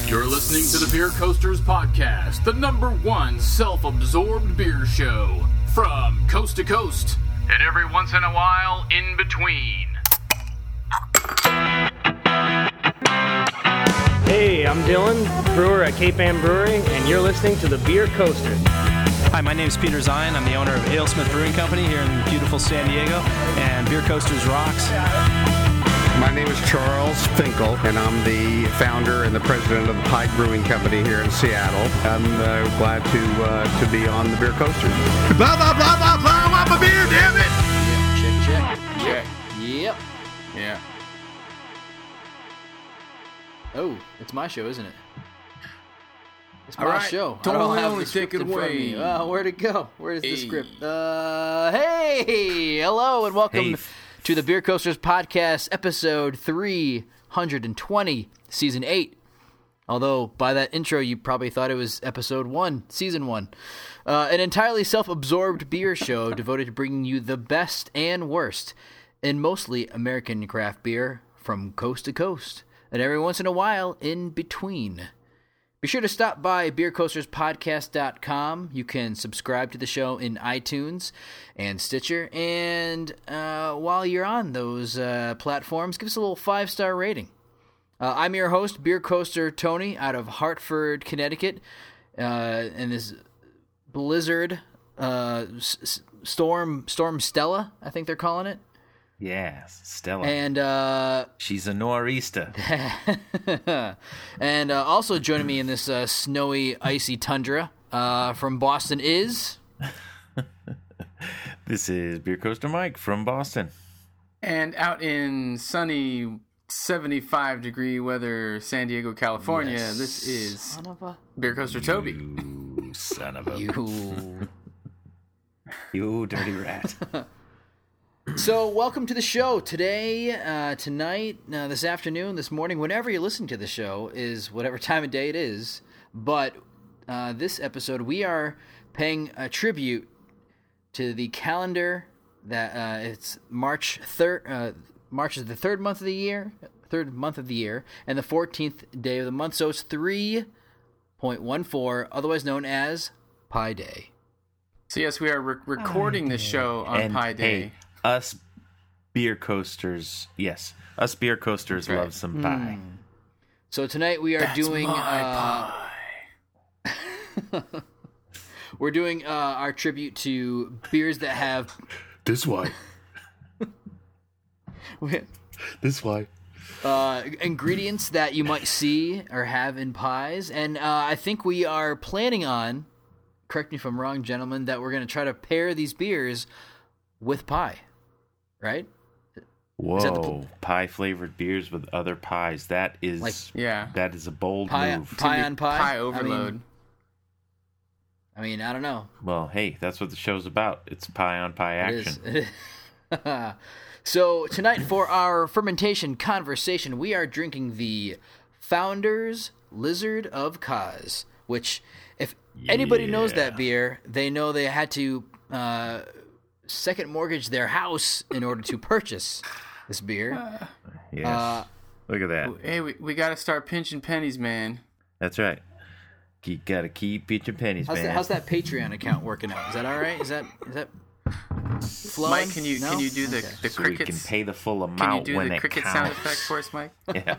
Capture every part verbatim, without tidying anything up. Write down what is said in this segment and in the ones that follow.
You're listening to the Beer Coasters Podcast, the number one self-absorbed beer show. From coast to coast, and every once in a while, in between. Hey, I'm Dylan, brewer at Cape Ann Brewery, and you're listening to the Beer Coasters. Hi, my name is Peter Zion. I'm the owner of AleSmith Brewing Company here in beautiful San Diego, and Beer Coasters rocks. My name is Charles Finkel, and I'm the founder and the president of the Pike Brewing Company here in Seattle. I'm uh, glad to uh, to be on the Beer Coasters. Blah, blah, blah, blah, blah, I'm a beer, damn it! Check, check, check. Yep. Yeah. Oh, it's my show, isn't it? It's my All right. show. Don't I don't have only the take script it in front of me. away. Uh, where'd it go? Where's the Hey. script? Uh, hey, hello, and welcome Hey. to the Beer Coasters Podcast, episode three hundred twenty, season eight. Although by that intro, you probably thought it was episode one, season one. Uh, an entirely self-absorbed beer show devoted to bringing you the best and worst in mostly American craft beer from coast to coast, and every once in a while in between. Be sure to stop by beer coasters podcast dot com. You can subscribe to the show in iTunes and Stitcher. And uh, while you're on those uh, platforms, give us a little five-star rating. Uh, I'm your host, Beer Coaster Tony, out of Hartford, Connecticut. Uh, and this blizzard, uh, s- storm, storm Stella, I think they're calling it. Yes, Stella. And uh, She's a nor'easter. and uh, also joining me in this uh, snowy, icy tundra uh, from Boston is... This is Beer Coaster Mike from Boston. And out in sunny seventy-five degree weather, San Diego, California, Yes. this is Son of a... Beer Coaster Toby. You son of a... You. You dirty rat. So, welcome to the show. Today, uh, tonight, uh, this afternoon, this morning, whenever you're listening to the show is whatever time of day it is. But uh, this episode, we are paying a tribute to the calendar that uh, it's March third. Uh, March is the third month of the year, third month of the year, and the fourteenth day of the month. So it's three point one four, otherwise known as Pi Day. So yes, we are re- recording this show on and Pi Day. hey, us beer coasters, yes, us beer coasters That's right. love some pie. So tonight we are That's doing. my Uh, pie. We're doing uh, our tribute to beers that have This way. This way. uh, ingredients that you might see or have in pies. And uh, I think we are planning on, correct me if I'm wrong, gentlemen, that we're going to try to pair these beers with pie, right? that the Whoa, pl- pie-flavored beers with other pies. That is, Like- Yeah. that is a bold Pie, move. pie Be on pie? Pie I overload. mean, I mean, I don't know. Well, hey, that's what the show's about. It's pie on pie It action. is. It is. So tonight for our fermentation conversation, we are drinking the Founders Lizard of Kaz, which if anybody knows that beer, they know they had to uh, second mortgage their house in order to purchase this beer. Yes. Uh, Look at that. Hey, we, we got to start pinching pennies, man. That's right. You gotta keep pitching pennies, How's man. that, how's that Patreon account working out? Is that all right? Is that is that flowing? Mike, can you No? can you do the, Okay. the so we can crickets? pay the full Can amount you do when the it cricket counts. sound effect for us, Mike? Yeah.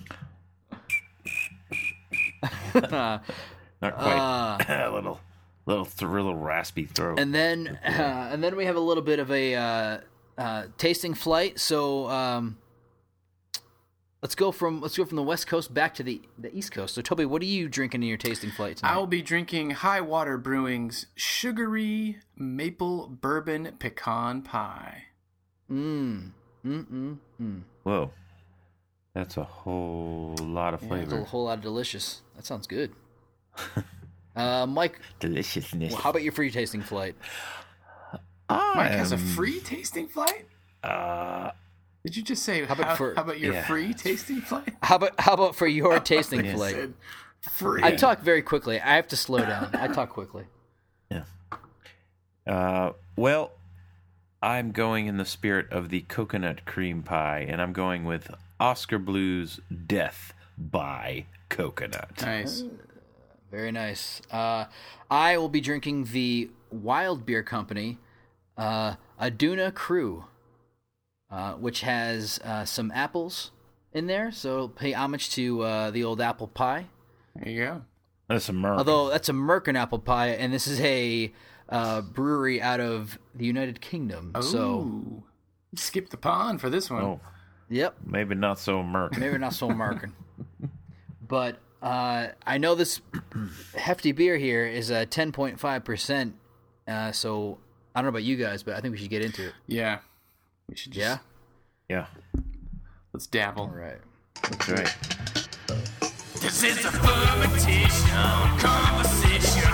Uh, Not quite. a little, little, th- little raspy throat. And then, uh, and then we have a little bit of a uh, uh, tasting flight. So um, let's go from let's go from the West Coast back to the, the East Coast. So Toby, what are you drinking in your tasting flight tonight? I will be drinking High Water Brewing's Sugary Maple Bourbon Pecan Pie. Mm. Mm. Mm. Mm. Whoa, that's a whole lot of That's flavor. a whole lot of delicious. That sounds good. uh, Mike, Deliciousness. well, how about your free tasting flight? Mike has a Um, free tasting flight? Uh, Did you just say, how about about, for- how about your yeah. free tasting flight? How about how about for your tasting Yes. flight? Said free. I talk very quickly. I have to slow down. I talk quickly. yeah. Uh, well, I'm going in the spirit of the coconut cream pie, and I'm going with Oscar Blues Death by coconut. Nice. Very nice. Uh, I will be drinking the Wild Beer Company uh, Aduna Crew, uh, which has uh, some apples in there, so pay homage to uh, the old apple pie. There you go. That's a Merc. Although that's a Merkin apple pie, and this is a uh, brewery out of the United Kingdom. Oh, So, skip the pond for this one. Oh, yep, maybe not so Merc. maybe not so Merkin. But uh, I know this hefty beer here is a ten point five percent, uh, so I don't know about you guys, but I think we should get into it. Yeah. We should just, Yeah? Yeah, let's dabble. All right. that's right. This is a fermentation conversation.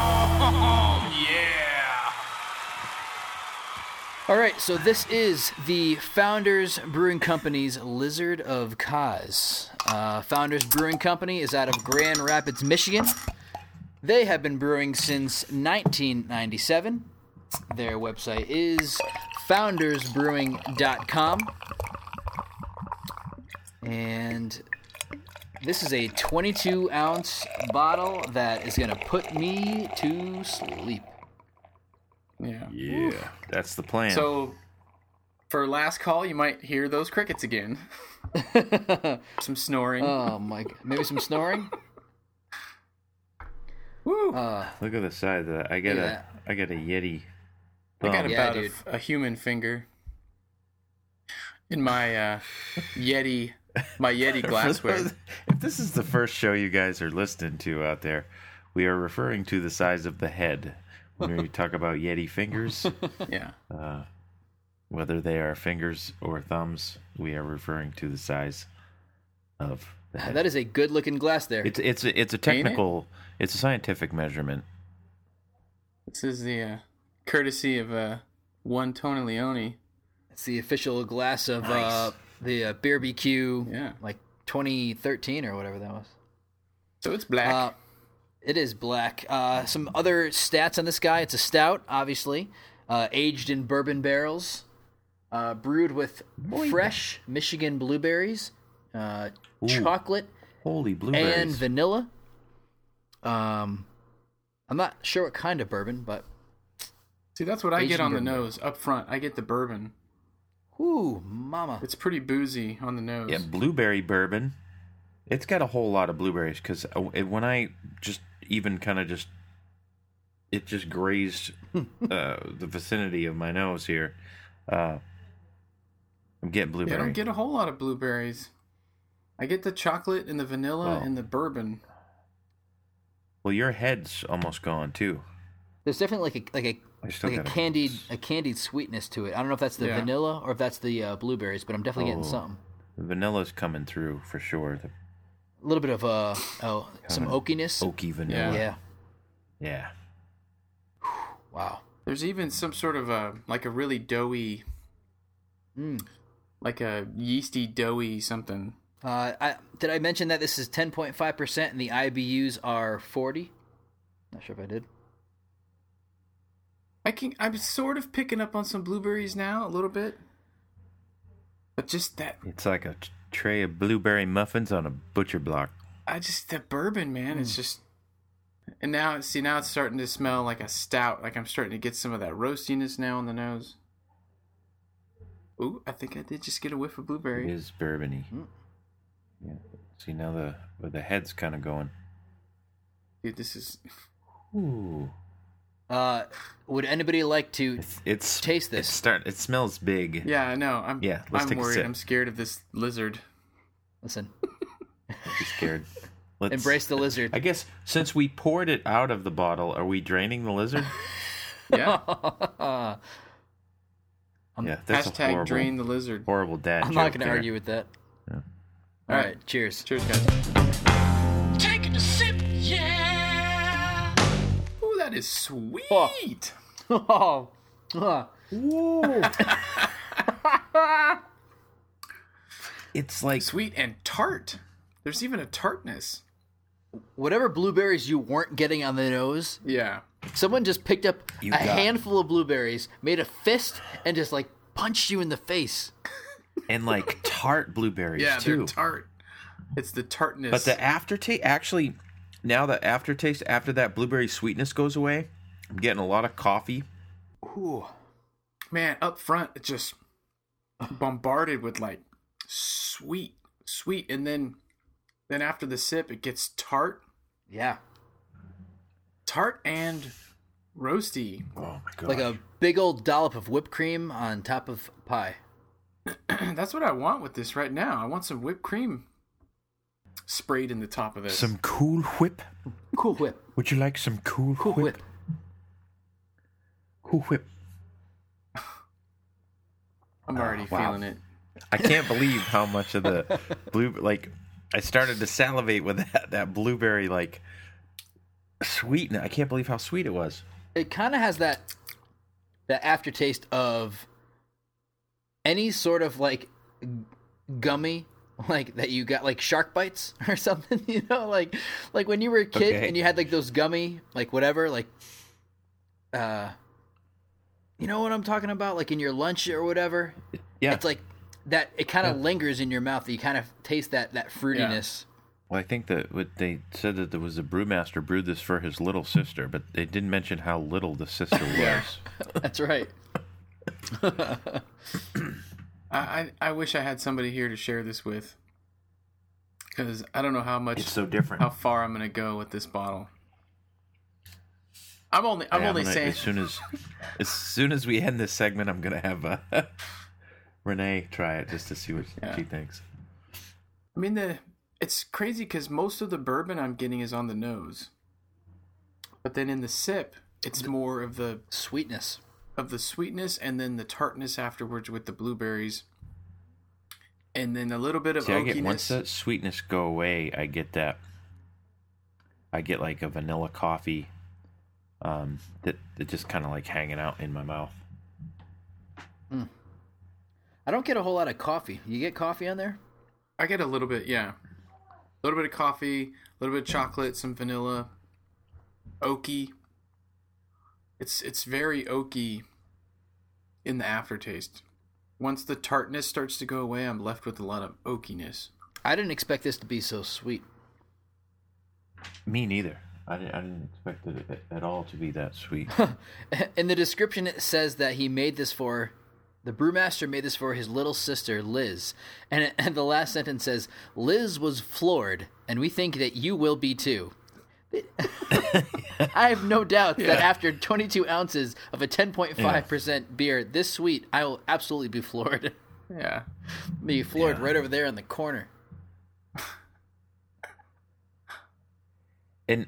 Yeah. All right, so this is the Founders Brewing Company's Lizard of Kaz. Uh, Founders Brewing Company is out of Grand Rapids, Michigan. They have been brewing since nineteen ninety-seven. Their website is founders brewing dot com. And this is a twenty-two ounce bottle that is going to put me to sleep. Yeah. Yeah, that's the plan. So, for last call, you might hear those crickets again. Some snoring. Oh my god. Maybe some snoring? Woo! Uh, Look at the size of that. I get Yeah. a, I get a Yeti. I got thumb. Yeah, about a, dude. a human finger in my uh, Yeti, my Yeti For glassware. those- If this is the first show you guys are listening to out there, we are referring to the size of the head when we talk about Yeti fingers. Yeah. Uh, whether they are fingers or thumbs, we are referring to the size of the head. that is a good looking glass there. It's it's a, it's a Ain't it? technical, it's a scientific measurement. This is the uh, courtesy of uh, one Tony Leone. It's the official glass of uh, Nice. the uh, Beer B Q, Yeah. like twenty thirteen or whatever that was. So it's black. Uh, it is black. Uh, some other stats on this guy. It's a stout, obviously, uh, aged in bourbon barrels, uh, brewed with fresh Michigan blueberries, uh, Ooh. chocolate, Holy blueberries! and vanilla. Um, I'm not sure what kind of bourbon, but See, that's what I get Asian on the bourbon. nose up front. I get the bourbon. ooh, mama. It's pretty boozy on the nose. Yeah, blueberry bourbon. It's got a whole lot of blueberries because when I just even kind of just it just grazed uh, the vicinity of my nose here. Uh, I'm getting Yeah, blueberry. I don't get a whole lot of blueberries. I get the chocolate and the vanilla Oh. and the bourbon. Well, your head's almost gone too. There's definitely like a like a I still like a got a- candied a candied sweetness to it. I don't know if that's the Yeah. vanilla or if that's the uh, blueberries, but I'm definitely getting Oh. something. The vanilla's coming through for sure. The A little bit of uh oh some Kinda oakiness. oaky vanilla. Yeah. Yeah. Wow. There's even some sort of a like a really doughy, Mm. like a yeasty doughy something. Uh, I, did I mention that this is ten point five percent and the I B Us are forty? Not sure if I did. I can. I'm sort of picking up on some blueberries now, a little bit, but just that. It's like a t- tray of blueberry muffins on a butcher block. I just the bourbon, man. It's just. And now, see, now it's starting to smell like a stout. Like I'm starting to get some of that roastiness now on the nose. Ooh, I think I did just get a whiff of It blueberry. is bourbony. Mm. Yeah. See now the where the head's kind of going. Dude, this is. Ooh. Uh, would anybody like to? It's it's Taste this. It start. It smells big. Yeah, I know. I'm. Yeah, let's I'm take a worried. sip. I'm scared of this lizard. Listen, Be scared. Let's, embrace the lizard. I guess since we poured it out of the bottle, are we draining the lizard? Yeah. yeah, that's a Hashtag horrible, drain the lizard. horrible dad I'm joke not going to there. argue with that. Yeah. All right, cheers. Cheers, guys. Taking a sip, yeah. Ooh, that is sweet. Oh, oh. It's like Sweet and tart. There's even a tartness. Whatever blueberries you weren't getting on the nose, Yeah. someone just picked up You a got- handful of blueberries, made a fist, and just like punched you in the face. and like tart blueberries Yeah, too. they're tart. It's the tartness. But the aftertaste, actually, now the aftertaste after that blueberry sweetness goes away, I'm getting a lot of coffee. Ooh. Man, up front, it's just bombarded with like sweet, sweet. And then, then after the sip, it gets tart. Yeah. Tart and roasty. Oh my god! Like a big old dollop of whipped cream on top of pie. That's what I want with this right now. I want some whipped cream sprayed in the top of this. Some Cool Whip. Cool Whip. Would you like some Cool, Cool Whip? Whip. Cool Whip. I'm already Oh, wow. feeling it. I can't believe how much of the blue, like, I started to salivate with that, that blueberry, like, sweetness. I can't believe how sweet it was. It kind of has that that aftertaste of any sort of like gummy, like that you got, like shark bites or something. You know, like like when you were a kid Okay. and you had like those gummy, like whatever, like uh, you know what I'm talking about, like in your lunch or whatever. Yeah. It's like that. It kind of Yeah. lingers in your mouth. You kind of taste that that fruitiness. Well, I think that what they said that there was a brewmaster brewed this for his little sister, but they didn't mention how little the sister was. That's right. I, I I wish I had somebody here to share this with, because I don't know how much, It's so different. how far I'm gonna go with this bottle. I'm only I'm Yeah, only gonna- saying. as soon as as soon as we end this segment, I'm gonna have uh, Renee try it just to see what Yeah. she thinks. I mean, the it's crazy because most of the bourbon I'm getting is on the nose, but then in the sip, it's more of the Sweetness. of the sweetness and then the tartness afterwards with the blueberries, and then a little bit of See, I get once oakiness. that sweetness go away, I get that. I get like a vanilla coffee, um, that that just kind of like hanging out in my mouth. I don't get a whole lot of coffee. You get coffee on there? I get a little bit, yeah, a little bit of coffee, a little bit of chocolate, some vanilla, oaky. It's it's very oaky in the aftertaste. Once the tartness starts to go away, I'm left with a lot of oakiness. I didn't expect this to be so sweet. Me neither. I didn't, I didn't expect it at- at all to be that sweet. In the description, it says that he made this for, the brewmaster made this for his little sister, Liz. And, and the last sentence says, Liz was floored, and we think that you will be too. I have no doubt that after twenty-two ounces of a ten point five percent beer this sweet, I will absolutely be floored. Yeah. Be floored Yeah. right over there in the corner. And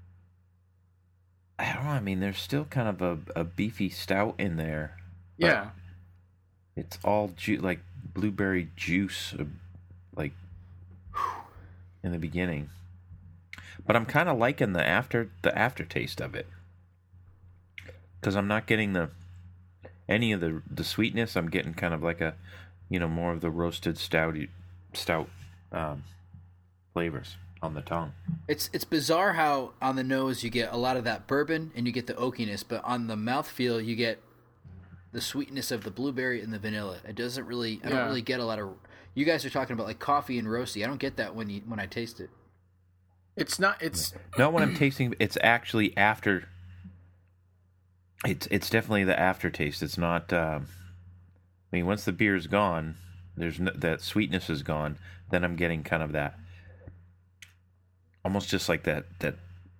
I don't know. I mean, there's still kind of a, a beefy stout in there. but Yeah. It's all ju- like blueberry juice, uh, like in the beginning. But I'm kind of liking the after the aftertaste of it, because I'm not getting the any of the the sweetness. I'm getting kind of like a, you know, more of the roasted stout stout um, flavors on the tongue. It's it's bizarre how on the nose you get a lot of that bourbon and you get the oakiness, but on the mouthfeel you get the sweetness of the blueberry and the vanilla. It doesn't really, I don't Yeah. really get a lot of. You guys are talking about like coffee and roasty. I don't get that when you when I taste it. It's not. It's Not when I'm tasting. It's actually after. It's it's definitely the aftertaste. It's not. Um, I mean, once the beer's gone, there's no, that sweetness is gone. Then I'm getting kind of that, almost just like that that,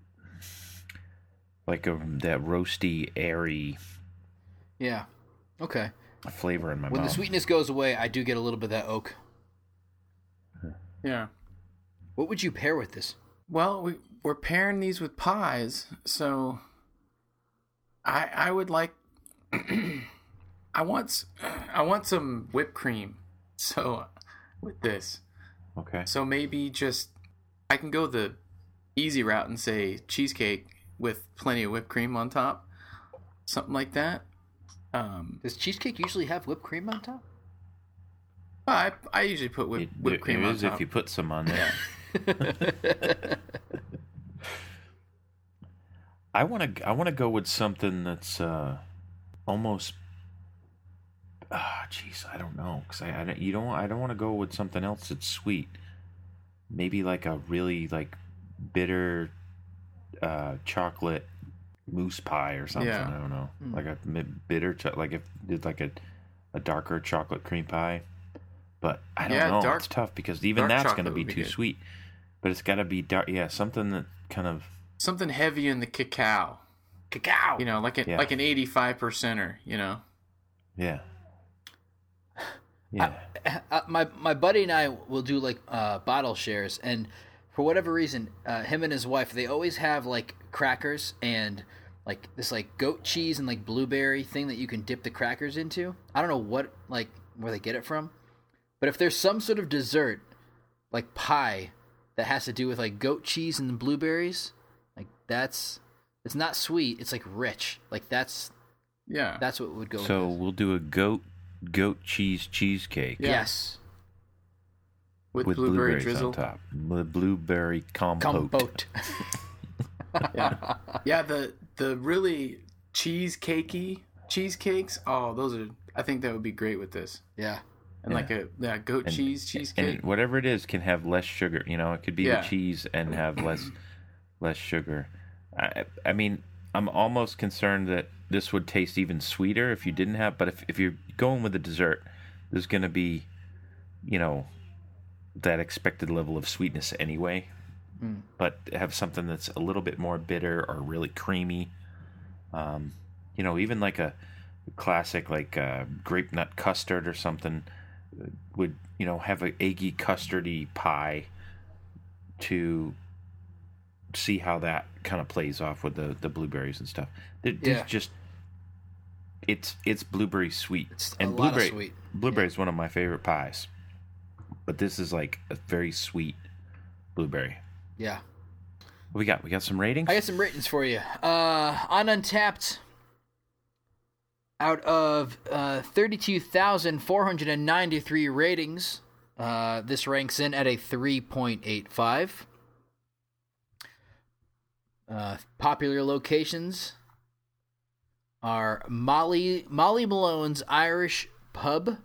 like a that roasty, airy Yeah. Okay. flavor in my When mouth. the sweetness goes away, I do get a little bit of that oak. yeah. What would you pair with this? Well, we we're pairing these with pies, so I I would like I want s- I want some whipped cream. So with this, Okay. so maybe just I can go the easy route and say cheesecake with plenty of whipped cream on top, something like that. Um, Does cheesecake usually have whipped cream on top? I I usually put whip, It, whipped it cream on is top. if you put some on there. I want to. I want to go with something that's uh, almost. Ah, jeez, I don't know, cause I, I don't- you don't. I don't want to go with something else that's sweet, maybe like a really like bitter uh, chocolate mousse pie or something. Yeah. I don't know, Mm. like a mi- bitter, cho- like if did like a a darker chocolate cream pie. But I don't Yeah, know. dark- it's tough because even dark that's going to chocolate be would be too good. sweet. But it's got to be dark. Yeah, something that kind of Something heavy in the cacao. Cacao. You know, like a, Yeah. like an eighty-five percenter, you know? yeah. Yeah. Uh, my my buddy and I will do like uh, bottle shares, and for whatever reason, uh, him and his wife, they always have like crackers and like this like goat cheese and like blueberry thing that you can dip the crackers into. I don't know what like where they get it from, but if there's some sort of dessert like pie that has to do with like goat cheese and blueberries, like that's it's not sweet, it's like rich. Like that's Yeah. that's what would go. So with we'll do a goat goat cheese cheesecake this. Yes, with, with blueberry blueberries drizzle. on top. Bl- Blueberry compote. compote. Yeah. Yeah, the the really cheesecakey cheesecakes, oh, those are I think that would be great with this. Yeah. And Yeah. like a yeah, goat And- cheese cheesecake. And whatever it is can have less sugar. You know, it could be Yeah. the cheese and have less less sugar. I, I mean, I'm almost concerned that this would taste even sweeter if you didn't have. But if if you're going with a dessert, there's going to be, you know, that expected level of sweetness anyway. Mm. But have something that's a little bit more bitter or really creamy. Um, you know, even like a classic like uh, grape nut custard or something would, you know, have a eggy custardy pie to see how that kind of plays off with the, the blueberries and stuff. It, Yeah. It's just it's it's blueberry sweet. It's and a lot of blueberry sweet. blueberry is one of my favorite pies. But this is like a very sweet blueberry. Yeah. What we got? We got some ratings? I got some ratings for you. Uh, on Untapped, out of uh, thirty-two thousand four hundred ninety-three ratings, uh, this ranks in at a three point eight five. Uh, popular locations are Molly Molly Malone's Irish Pub,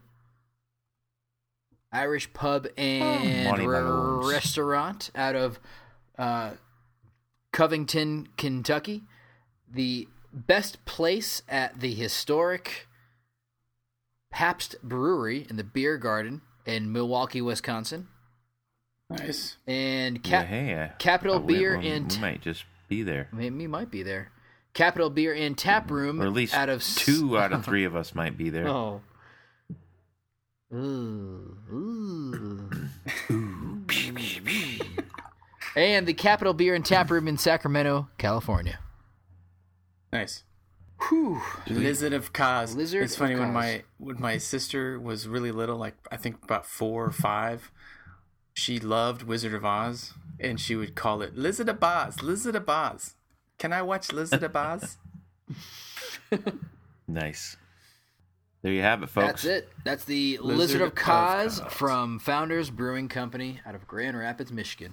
Irish Pub and Molly Malone's. Restaurant out of uh, Covington, Kentucky. The best place at the historic Pabst Brewery in the Beer Garden in Milwaukee, Wisconsin. Nice. And Cap- yeah, hey, uh, Capital uh, we- Beer we, and we might just be there. we we might be there. Capital Beer and Tap Room, Or at least out of s- two out of three of us might be there. Oh. Ooh, ooh. And the Capital Beer and Tap Room in Sacramento, California. Nice. Whew. Lizard of Cos. Lizard it's funny of when Cos. my when my sister was really little, like I think about four or five, she loved Wizard of Oz, and she would call it Lizard of Oz, Lizard of Oz. Can I watch Lizard of Oz? Nice. There you have it, folks. That's it. That's the Lizard Lizard, of of Cos Cos. from Founders Brewing Company out of Grand Rapids, Michigan.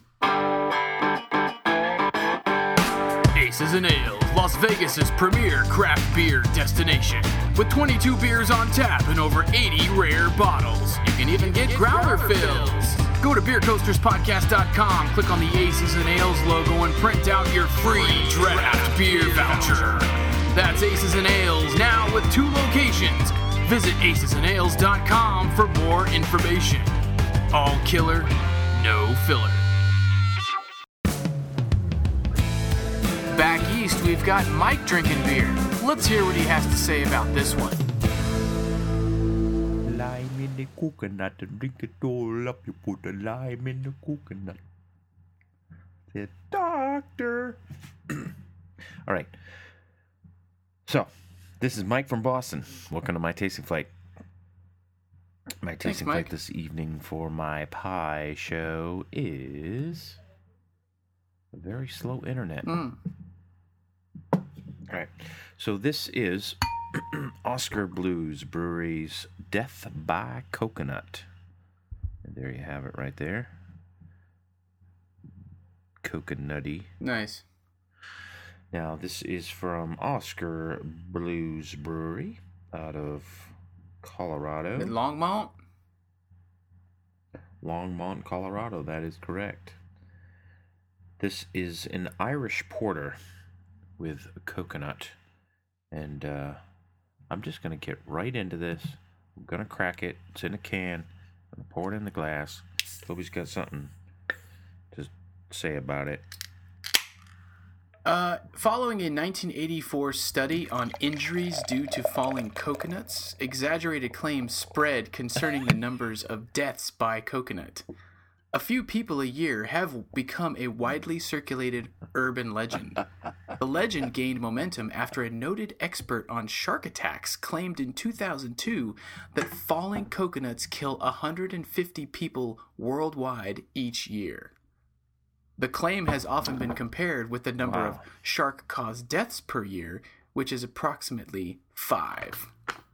Aces and Ales, Las Vegas's premier craft beer destination. With twenty-two beers on tap and over eighty rare bottles. You can even get growler fills. Go to beer coasters podcast dot com, click on the Aces and Ales logo, and print out your free draft beer voucher. That's Aces and Ales, now with two locations. Visit aces and ales dot com for more information. All killer, no filler. Back east, we've got Mike drinking beer. Let's hear what he has to say about this one. Lime in the coconut and drink it all up. You put a lime in the coconut. Said doctor. All right. So, this is Mike from Boston. Welcome to my tasting flight. My tasting flight Mike. this evening for my pie show is a very slow internet. Mm. All right. So this is Oscar Blues Brewery's Death by Coconut. And there you have it right there. Coconutty. Nice. Now, this is from Oscar Blues Brewery out of Colorado. With Longmont? Longmont, Colorado. That is correct. This is an Irish porter with coconut. And uh, I'm just going to get right into this. I'm going to crack it. It's in a can. I'm going to pour it in the glass. Hope he's got something to say about it. Uh, following a nineteen eighty-four study on injuries due to falling coconuts, exaggerated claims spread concerning the numbers of deaths by coconut. A few people a year have become a widely circulated urban legend. The legend gained momentum after a noted expert on shark attacks claimed in two thousand two that falling coconuts kill one hundred fifty people worldwide each year. The claim has often been compared with the number wow. of shark-caused deaths per year, which is approximately five.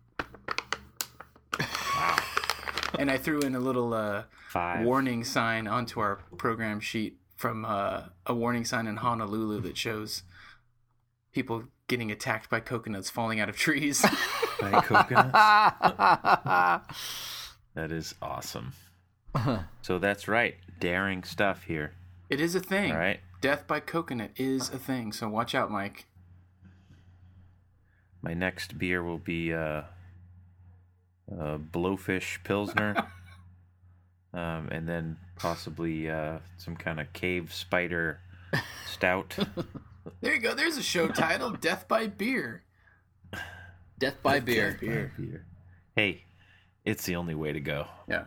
Wow. And I threw in a little uh, five. warning sign onto our program sheet from uh, a warning sign in Honolulu that shows people getting attacked by coconuts falling out of trees. By coconuts? That is awesome. So that's right. Daring stuff here. It is a thing. All right. Death by coconut is a thing, so watch out, Mike. My next beer will be uh, uh, Blowfish Pilsner, um, and then possibly uh, some kind of cave spider stout. There you go. There's a show title, Death by Beer. Death by Beer. Death by beer. Hey, it's the only way to go. Yeah.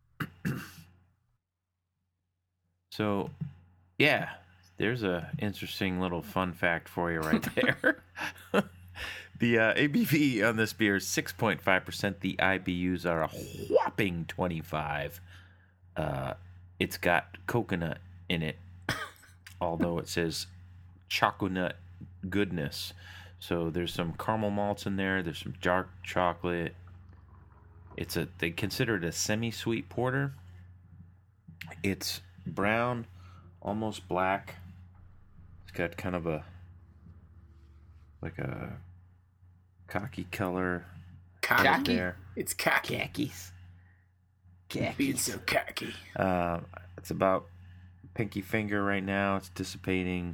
So, yeah, there's a interesting little fun fact for you right there. The uh, A B V on this beer is six point five percent. The I B Us are a whopping twenty-five. Uh, it's got coconut in it, although it says choconut goodness. So there's some caramel malts in there. There's some dark chocolate. It's a they consider it a semi-sweet porter. It's brown, almost black. It's got kind of a like a khaki color. Khaki? There. It's khaki. Khakis. Being so khaki. Uh, it's about pinky finger right now. It's dissipating.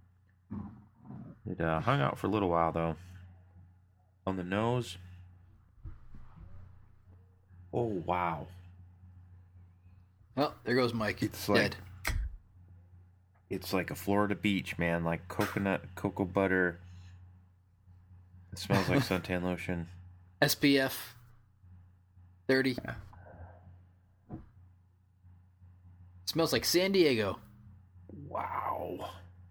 It uh, hung out for a little while though. On the nose. Oh wow. Well, there goes Mike. It's dead. Like, it's like a Florida beach, man. Like coconut, cocoa butter. It smells like suntan lotion. S P F thirty. Yeah. Smells like San Diego. Wow.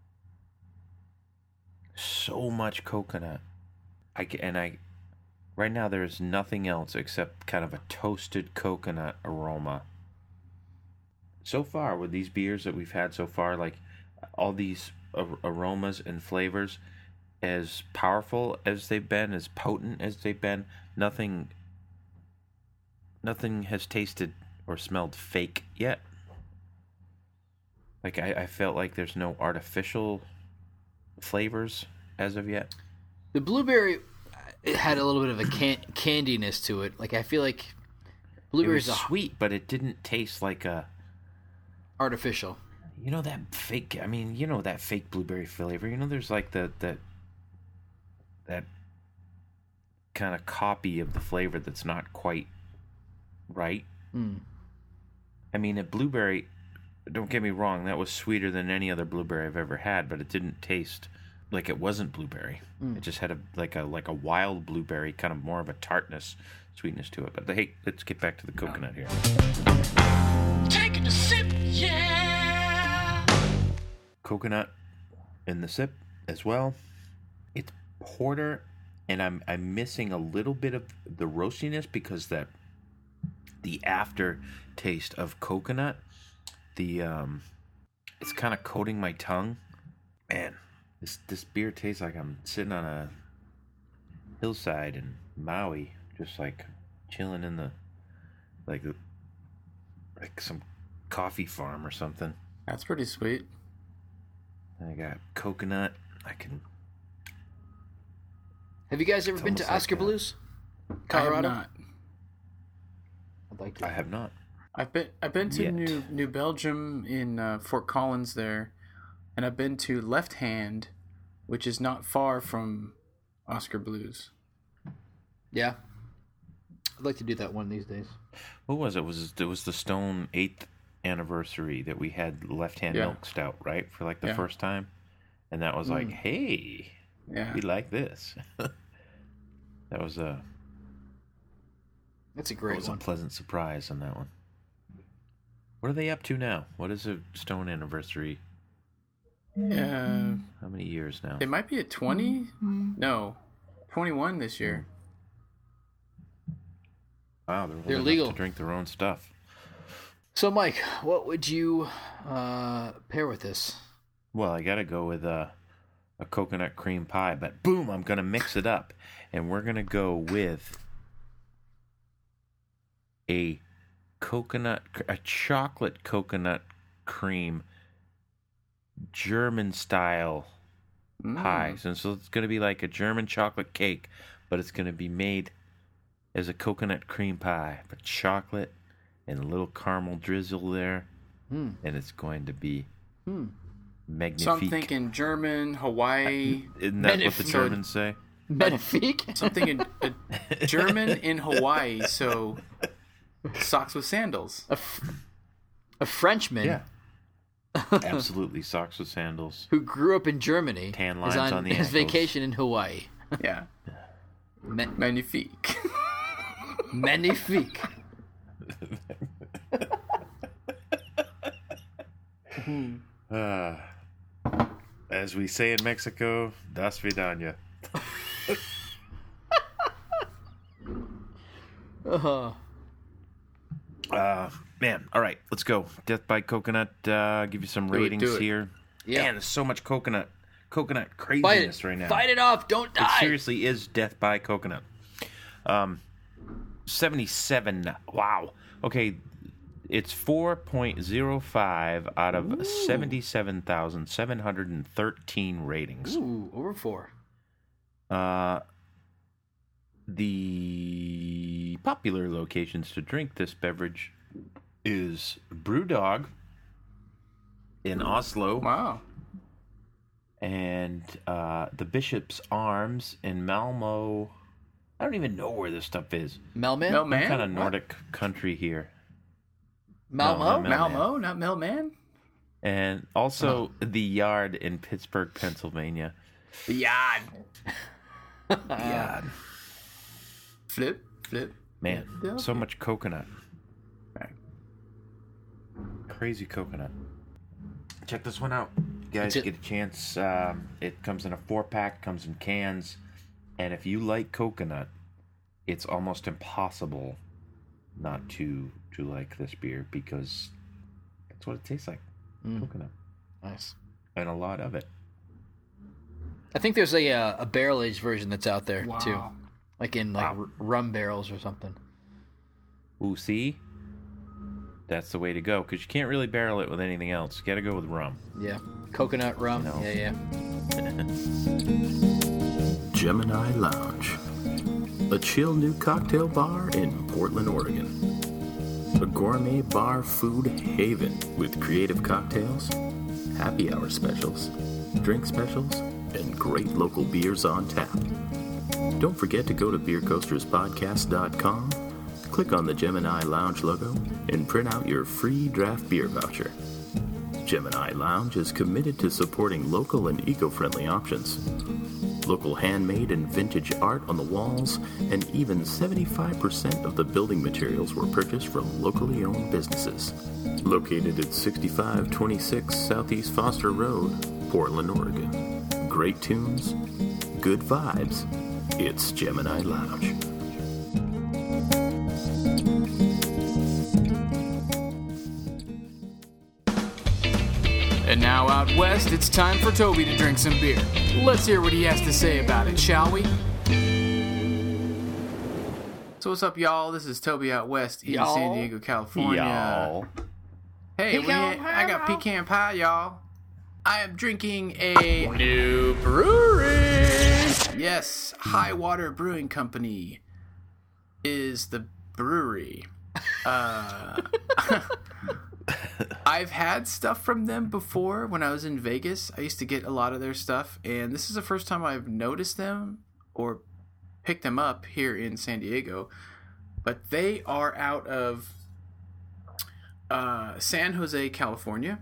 So much coconut. I ca- and I right now there's nothing else except kind of a toasted coconut aroma. So far with these beers that we've had so far, like all these ar- aromas and flavors, as powerful as they've been, as potent as they've been, nothing nothing has tasted or smelled fake yet. Like I, I felt like there's no artificial flavors as of yet. The blueberry, it had a little bit of a can- candiness to it. Like I feel like blueberries It was are sweet, but it didn't taste like a artificial. You know that fake. I mean, you know that fake blueberry flavor. You know, there's like the that that kind of copy of the flavor that's not quite right. Mm. I mean, a blueberry. Don't get me wrong. That was sweeter than any other blueberry I've ever had, but it didn't taste like it wasn't blueberry. Mm. It just had a like a like a wild blueberry, kind of more of a tartness, sweetness to it. But hey, let's get back to the coconut here. Taking a sip, yeah. Coconut in the sip as well. It's porter, and I'm I'm missing a little bit of the roastiness because that the aftertaste of coconut, the um, it's kind of coating my tongue. Man, this this beer tastes like I'm sitting on a hillside in Maui, just like chilling in the like like some coffee farm or something. That's pretty sweet. I got coconut. I can. Have you guys ever It's been to almost Oscar like a- Blues, I have Colorado? not. I'd like to. I have not. I've been I've been to Yet. New New Belgium in uh, Fort Collins there, and I've been to Left Hand, which is not far from Oscar Blues. Yeah. I'd like to do that one these days. What was it? Was it was the Stone eighth anniversary that we had Left Hand Yeah. Milk Stout, right? For like the Yeah. first time. And that was like, hey, Yeah. we like this. That was a That's a that great was one. a pleasant surprise on that one. What are they up to now? What is a Stone anniversary? Uh, How many years now? it might be at twenty? No, twenty-one this year. Wow, they're, old They're enough legal. to drink their own stuff. So, Mike, what would you uh, pair with this? Well, I gotta go with a a coconut cream pie, but boom, I'm gonna mix it up, and we're gonna go with a coconut, a chocolate coconut cream German style pie. So, so it's gonna be like a German chocolate cake, but it's gonna be made as a coconut cream pie, but chocolate and a little caramel drizzle there, Hmm. and it's going to be Hmm. magnifique. So I'm thinking German, Hawaii, Isn't that what the Magnifique. Germans say? Magnifique? something in uh, German in Hawaii. So socks with sandals. A, f- a Frenchman Absolutely. Socks with sandals. who grew up in Germany Tan is lines on, on the his ankles. vacation in Hawaii. Yeah, Ma- magnifique. Magnifique. Uh, as we say in Mexico, das vidanya. Uh-huh. Uh, man, all right, let's go. Death by Coconut. Uh, give you some Do it, ratings do it. here. Yeah. Man, there's so much coconut, coconut Fight craziness it. right now. Fight it off. Don't It die. seriously is Death by Coconut. Um, seventy-seven. Wow. Okay, it's four point oh five out of seventy-seven thousand seven hundred thirteen ratings. Ooh, over four. Uh, the popular locations to drink this beverage is Brewdog in Oslo Wow. and uh, the Bishop's Arms in Malmo. I don't even know where this stuff is. Melman? Mel Some Man? kind of What? Nordic country here. Malmo? No, not Mel- Malmo, not Melman. And also the Yard in Pittsburgh, Pennsylvania. Yard. Yard. Flip, flip. Man, Yeah. so much coconut. Right. Crazy coconut. Check this one out. You guys It's it- get a chance. Um, it comes in a four pack, comes in cans. And if you like coconut, it's almost impossible not to to like this beer because that's what it tastes like. Mm. Coconut. Nice. And a lot of it. I think there's a uh, a barrel aged version that's out there Wow. too, like in like Wow. r- rum barrels or something. Ooh, see? That's the way to go because you can't really barrel it with anything else. You got to go with rum. Yeah, coconut rum. No. Yeah, yeah. Gemini Lounge, a chill new cocktail bar in Portland, Oregon. A gourmet bar food haven with creative cocktails, happy hour specials, drink specials, and great local beers on tap. Don't forget to go to beer coasters podcast dot com, click on the Gemini Lounge logo, and print out your free draft beer voucher. Gemini Lounge is committed to supporting local and eco-friendly options. Local handmade and vintage art on the walls, and even seventy-five percent of the building materials were purchased from locally owned businesses. Located at sixty-five twenty-six Southeast Foster Road, Portland, Oregon. Great tunes, good vibes. It's Gemini Lounge. And now out west, it's time for Toby to drink some beer. Let's hear what he has to say about it, shall we? So what's up, y'all? This is Toby out west in Y'all. San Diego, California. Y'all. Hey, we, Pecan I got pie. pecan pie, y'all. I am drinking a new brewery. Yes, High Water Brewing Company is the brewery. Uh, I've had stuff from them before when I was in Vegas. I used to get a lot of their stuff, and this is the first time I've noticed them or picked them up here in San Diego. But they are out of uh, San Jose, California,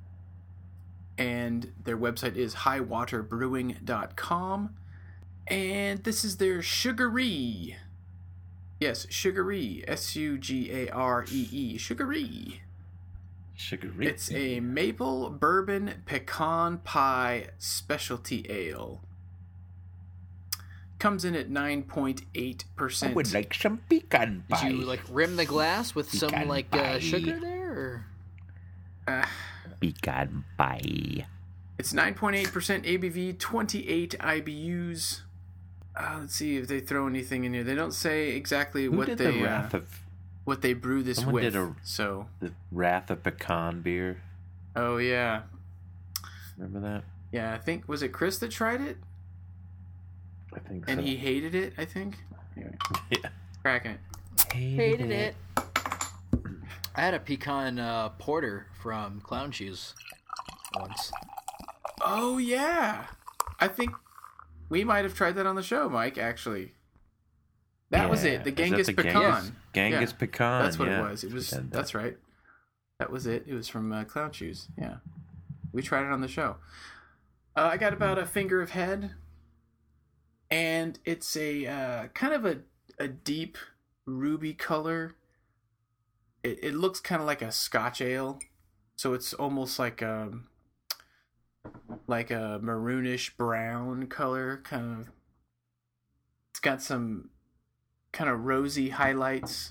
and their website is high water brewing dot com, and this is their Sugaree. Yes, Sugaree, S U G A R E E, Sugaree. Sugaree. It's a maple bourbon pecan pie specialty ale. Comes in at nine point eight percent. I would like some pecan pie. Did you like rim the glass with some Pecan like pie. uh, sugar there? Or? Uh, pecan pie. it's nine point eight percent A B V, twenty-eight I B Us. Uh, let's see if they throw anything in here. They don't say exactly Who what did they the uh, Wrath of what they brew this Someone with. did a- So, the Wrath of Pecan beer? oh yeah, Remember that? yeah. I think was it Chris that tried it, I think and so. he hated it. I think. Anyway, yeah. cracking it. Hated it. I had a pecan uh, porter from Clown Shoes once. Oh yeah, I think we might have tried that on the show, Mike. Actually, that was Yeah. it. The Is that Genghis the pecan. Genghis, Genghis Yeah, pecan. That's what yeah. it was. It was. We had that. That's right. That was it. It was from uh, Clown Shoes. Yeah, we tried it on the show. Uh, I got about a finger of head, and it's a uh, kind of a a deep ruby color. It it looks kind of like a Scotch ale, so it's almost like a like a maroonish brown color, kind of. It's got some kind of rosy highlights.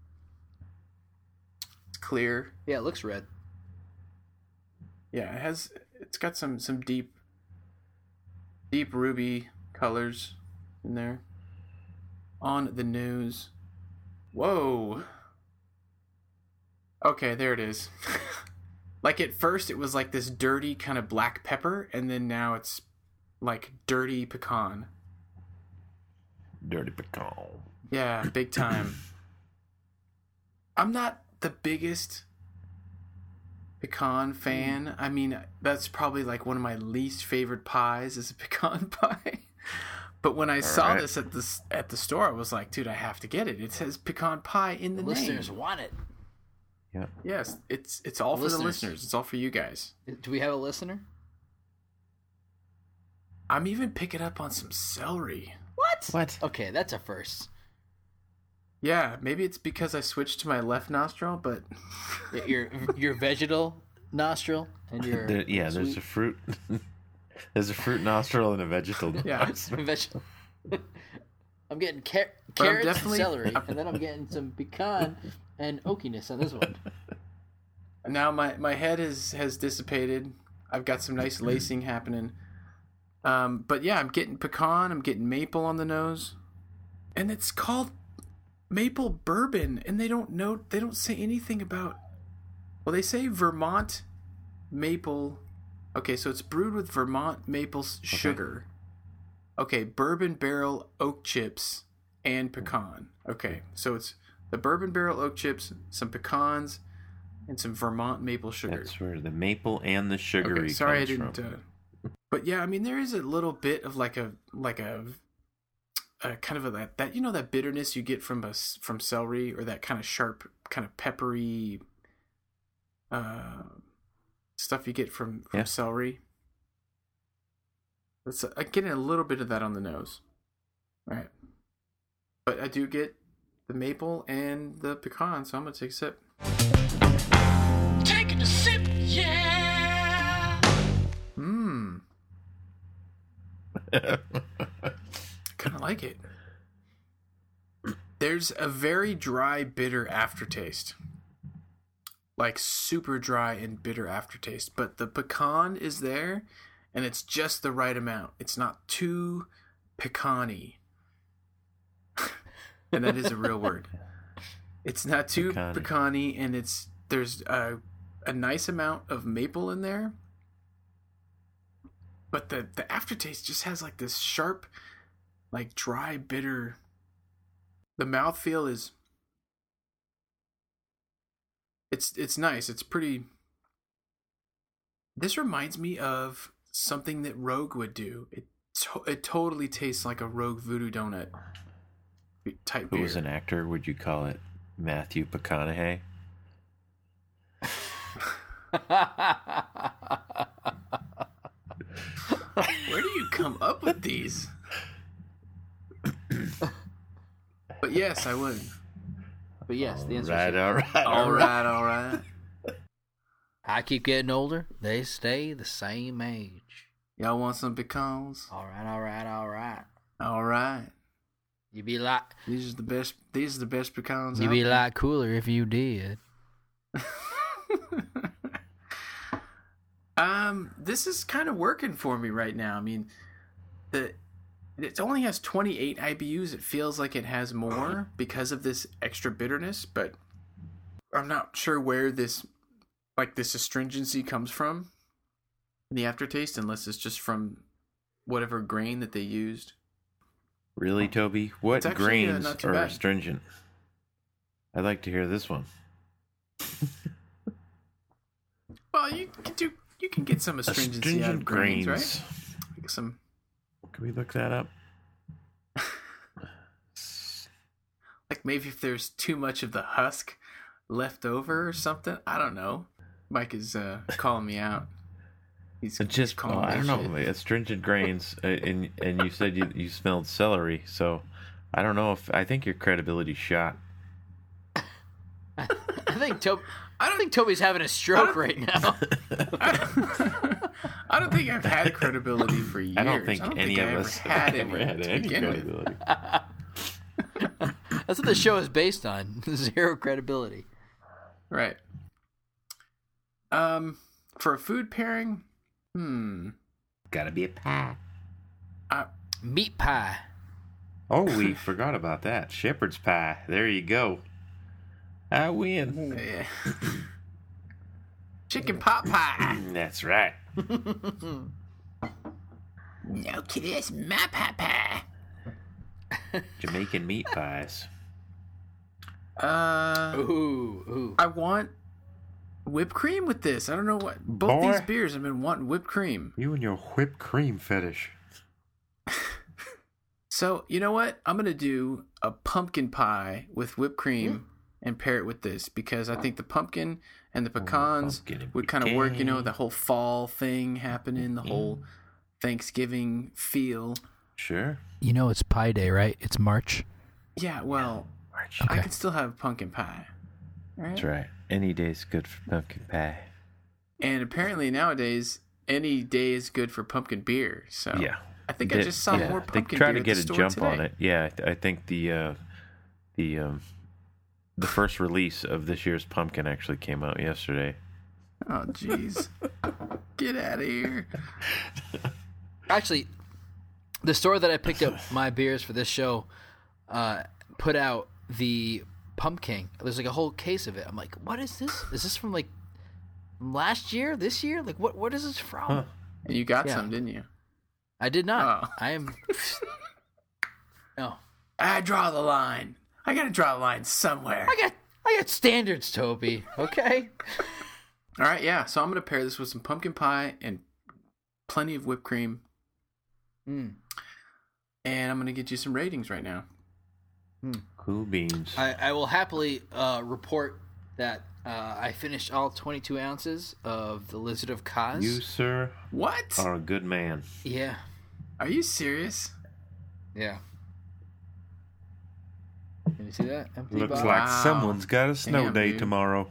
It's clear. Yeah, it looks red. Yeah, it has. It's got some some deep, deep ruby colors in there. On the nose. Whoa. Okay, there it is. Like at first, it was like this dirty kind of black pepper, and then now it's like dirty pecan. Dirty pecan. Yeah, big time. I'm not the biggest pecan fan. I mean, that's probably like one of my least favorite pies is a pecan pie. But when I All saw right. this at the at the store, I was like, dude, I have to get it. It says pecan pie in the The listeners name. want it. Yeah. Yes, it's it's all for Listeners. the listeners. It's all for you guys. Do we have a listener? I'm even picking up on some celery. What? What? Okay, that's a first. Yeah, maybe it's because I switched to my left nostril, but Your your vegetal nostril and your There, yeah, there's sweet- a fruit. There's a fruit nostril and a vegetal. yeah. vegetable. I'm getting car- But I'm carrots definitely- and celery, and then I'm getting some pecan and oakiness on this one. Now my, my head is has dissipated. I've got some nice lacing happening. Um, but yeah, I'm getting pecan. I'm getting maple on the nose, and it's called maple bourbon. And they don't know. They don't say anything about. Well, they say Vermont maple. Okay, so it's brewed with Vermont maple s- sugar. Okay, bourbon barrel oak chips and pecan. Okay, so it's the bourbon barrel oak chips, some pecans, and some Vermont maple sugar. That's where the maple and the sugary Okay, sorry I comes didn't. from. Uh, but yeah, I mean, there is a little bit of like a like a, a kind of a that, that you know that bitterness you get from a s from celery, or that kind of sharp, kind of peppery uh, stuff you get from from Yeah. celery. It's I'm getting a little bit of that on the nose. All right, but I do get the maple and the pecan, so I'm gonna take a sip. Taking a sip, yeah. Mmm. Kind of like it. There's a very dry, bitter aftertaste. Like super dry and bitter aftertaste. But the pecan is there, and it's just the right amount. It's not too pecan-y. And that is a real word. It's not too Pecan-y. pecan-y, and it's there's a, a nice amount of maple in there. But the, the aftertaste just has like this sharp, like dry, bitter. The mouthfeel is. It's it's nice. It's pretty This reminds me of something that Rogue would do. It to- it totally tastes like a Rogue Voodoo Donut type beer. Who was an actor? Would you call it Matthew McConaughey? Where do you come up with these? But yes, I would. But yes, the answer Right, is all right, All right, all right. I keep getting older. They stay the same age. Y'all want some pecans? All right, all right, all right. All right. You be like These are the best. These are the best pecans. you out be there. like cooler if you did. um, this is kind of working for me right now. I mean, the it only has twenty-eight I B Us. It feels like it has more because of this extra bitterness, but I'm not sure where this like this astringency comes from in the aftertaste, unless it's just from whatever grain that they used. Really, Toby? What It's actually, uh, grains not too are bad. astringent? I'd like to hear this one. Well, you can do. You can get some astringency out of Astringent grains, grains. right? Like some. Can we look that up? Like maybe if there's too much of the husk left over or something. I don't know. Mike is uh, calling me out. He's It just, calling well, I me don't shit. know, astringent grains, uh, and and you said you you smelled celery, so I don't know if I think your credibility's shot. I think Toby. I don't think Toby's having a stroke right now. I don't think I've had credibility for years. I don't think I don't any think of I ever us had ever any had to any begin with. credibility. That's what the show is based on. Zero credibility. Right. Um, for a food pairing, hmm. Gotta be a pie. I, Meat pie. Oh, we forgot about that. Shepherd's pie. There you go. I win. yeah. Chicken pot pie. That's right. No, kid, that's my pie pie. Jamaican meat pies. Uh, Ooh, ooh. I want whipped cream with this. I don't know what. Both Boy. these beers have been wanting whipped cream. You and your whipped cream fetish. So, you know what? I'm going to do a pumpkin pie with whipped cream and pair it with this because I think the pumpkin and the pecans pumpkin and would kind of work, you know, pecan. the whole fall thing happening, the whole Thanksgiving feel. Sure. You know it's Pie Day, right? It's March. Yeah, well, I Okay. can still have pumpkin pie. Right? That's right. Any day's good for pumpkin pie. And apparently nowadays, any day is good for pumpkin beer. So Yeah. I think I They- just saw yeah, more They pumpkin try beer to at get the a store jump today. on it. Yeah, I, th- I think the uh, the um, the first release of this year's pumpkin actually came out yesterday. Oh, jeez. Get out of here. Actually, the store that I picked up my beers for this show uh, put out the pumpkin. There's like a whole case of it. I'm like, what is this? Is this from like last year? This year? Like, what? What is this from? Huh. And you got Yeah. some, didn't you? I did not. Oh. I am. No. I draw the line. I gotta draw the line somewhere. I got. I got standards, Toby. Okay. All right, yeah. So I'm gonna pair this with some pumpkin pie and plenty of whipped cream, Mm. and I'm gonna get you some ratings right now. Cool beans. I, I will happily uh, report that uh, I finished all twenty-two ounces of the Lizard of Kaz. You, sir, What? are a good man. Yeah. Are you serious? Yeah. Can you see that? Empty Looks bottle? like Wow. someone's got a snow Damn, day dude. tomorrow.